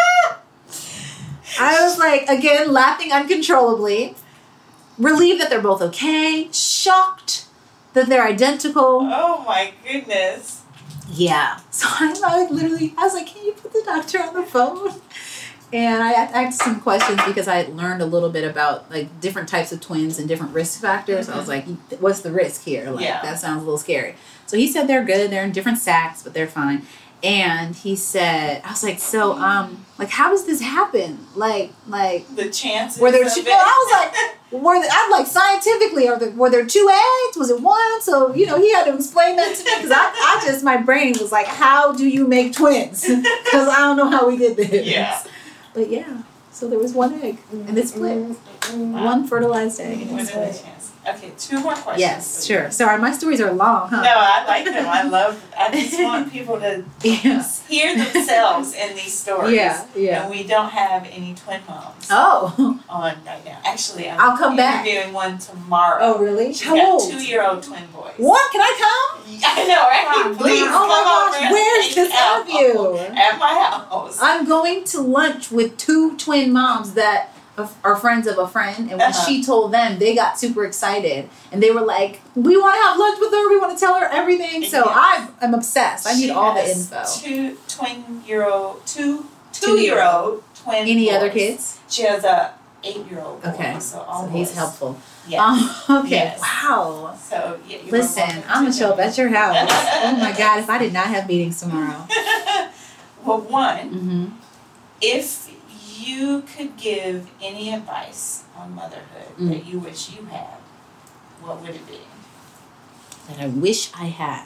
I was like, again, laughing uncontrollably, relieved that they're both okay, shocked that they're identical. Oh my goodness. Yeah. So I like literally, I was like, "Can you put the doctor on the phone?" And I asked some questions because I had learned a little bit about like different types of twins and different risk factors. Mm-hmm. I was like, "What's the risk here?" Like yeah. That sounds a little scary. So he said they're good. They're in different sacs, but they're fine. And he said, I was like, "So, um, like, how does this happen? Like, like the chances were there of two?" it. No, I was like, "Were there, I'm like scientifically, are there, were there two eggs? Was it one?" So you know, he had to explain that to me because I, I just my brain was like, "How do you make twins?" Because I don't know how we did this. Yeah. But yeah, so there was one egg, and it split. Wow. One fertilized egg, and it split. Okay, two more questions. Yes, sure. Sorry, my stories are long, huh? No, I like them. I love. I just want people to yeah. hear themselves in these stories. Yeah, yeah. And we don't have any twin moms. Oh. On right now. Actually, I'm I'll come back. interviewing one tomorrow. Oh, really? She's How got old? two-year-old twin boys. What? Can I come? I know, right? Please oh my come gosh, over. where's this interview? At my house. I'm going to lunch with two twin moms that are friends of a friend, and when uh-huh. she told them, they got super excited, and they were like, "We want to have lunch with her. We want to tell her everything." So yes. I am obsessed. I need she all the has info. Two twin-year-old, two two-year-old twin. Any boys. other kids? She has a eight-year-old. Okay, boy, so, so he's helpful. Yes. Um, okay. Yes. Wow. So yeah, you Listen, I'm gonna show up at your house. Oh my God! If I did not have meetings tomorrow. Well, one, Mm-hmm. if you could give any advice on motherhood Mm. that you wish you had, what would it be? That I wish I had.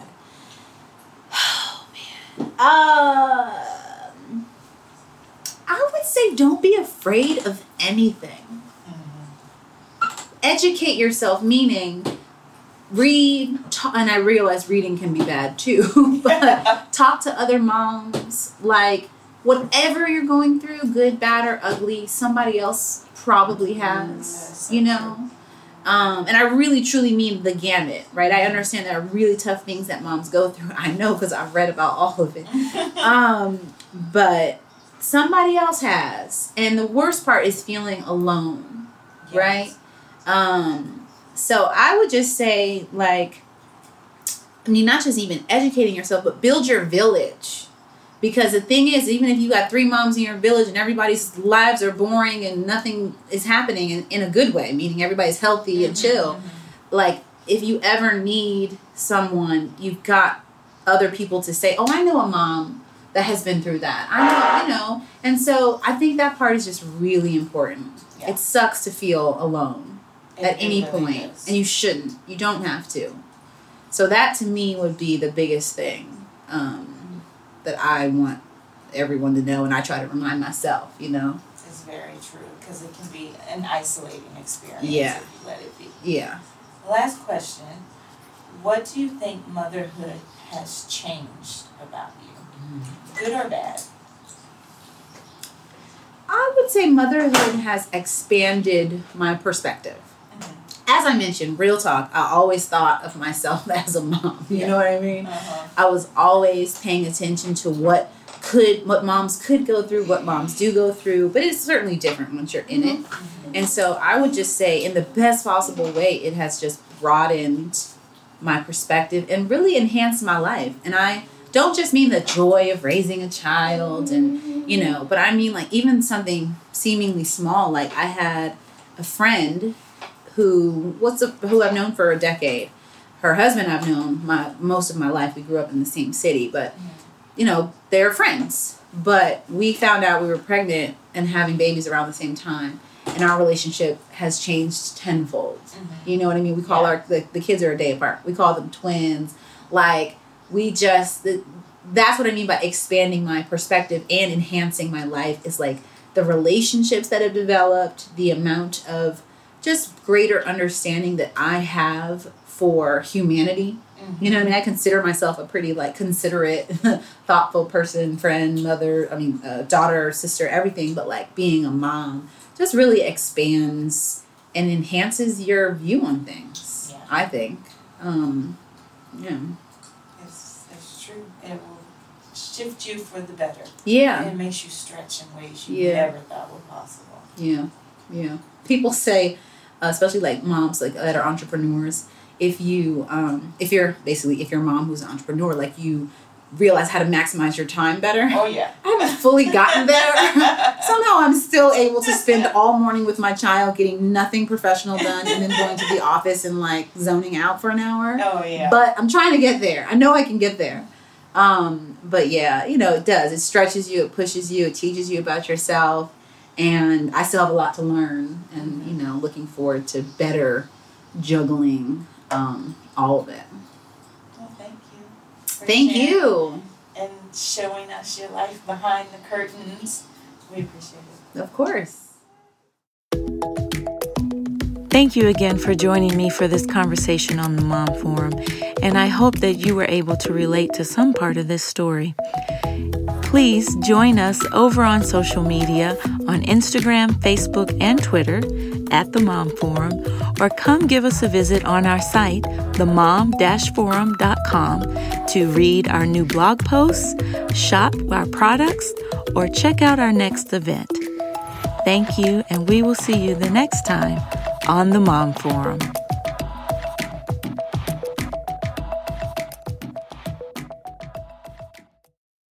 Oh man. Um, I would say don't be afraid of anything. Mm-hmm. Educate yourself, meaning read, ta- and I realize reading can be bad too, but talk to other moms. Like, whatever you're going through, good, bad, or ugly, somebody else probably has, Yes, you know? Um, and I really, truly mean the gamut, right? I understand there are really tough things that moms go through. I know because I've read about all of it. um, but somebody else has. And the worst part is feeling alone, yes. right? Um, so I would just say, like, I mean, not just even educating yourself, but build your village. Because the thing is, even if you got three moms in your village and everybody's lives are boring and nothing is happening in, in a good way, meaning everybody's healthy and chill, mm-hmm. like, if you ever need someone, you've got other people to say, oh, I know a mom that has been through that. I know, you know. And so I think that part is just really important. Yeah. It sucks to feel alone it, at any really point. Is. And you shouldn't. You don't have to. So that, to me, would be the biggest thing. Um, that I want everyone to know, and I try to remind myself, you know. It's very true, because it can be an isolating experience yeah. if you let it be. Yeah. Last question. What do you think motherhood has changed about you? Mm-hmm. Good or bad? I would say motherhood has expanded my perspective. As I mentioned, real talk, I always thought of myself as a mom. You yeah. know what I mean? Uh-huh. I was always paying attention to what could, what moms could go through, what moms do go through, but it's certainly different once you're in it. Mm-hmm. And so I would just say, in the best possible way, it has just broadened my perspective and really enhanced my life. And I don't just mean the joy of raising a child and, you know, but I mean, like, even something seemingly small. Like, I had a friend who what's a, who I've known for a decade. Her husband I've known my most of my life. We grew up in the same city, but you know, they're friends. But we found out we were pregnant and having babies around the same time, and our relationship has changed tenfold. Mm-hmm. You know what I mean? We call yeah. our the, the kids are a day apart. We call them twins. Like, we just the, that's what I mean by expanding my perspective and enhancing my life. Is like the relationships that have developed, the amount of just greater understanding that I have for humanity. Mm-hmm. You know what I mean? I consider myself a pretty, like, considerate, thoughtful person, friend, mother, I mean, uh, daughter, sister, everything. But, like, being a mom just really expands and enhances your view on things, yeah. I think. Um, yeah. It's, it's true. It will shift you for the better. Yeah. It makes you stretch in ways you yeah. never thought were possible. Yeah. Yeah. People say, Uh, especially like moms like that are entrepreneurs, if you um if you're basically if you're a mom who's an entrepreneur, like, you realize how to maximize your time better. Oh yeah. I haven't fully gotten there. Somehow I'm still able to spend all morning with my child getting nothing professional done and then going to the office and, like, zoning out for an hour. Oh yeah. But I'm trying to get there. I know I can get there. Um but yeah, you know, it does. It stretches you, it pushes you, it teaches you about yourself. And I still have a lot to learn, and, you know, looking forward to better juggling um, all of it. Well, thank you. Thank you. And showing us your life behind the curtains. We appreciate it. Of course. Thank you again for joining me for this conversation on the Mom Forum, and I hope that you were able to relate to some part of this story. Please join us over on social media on Instagram, Facebook, and Twitter at The Mom Forum, or come give us a visit on our site, the mom dash forum dot com, to read our new blog posts, shop our products, or check out our next event. Thank you, and we will see you the next time on The Mom Forum.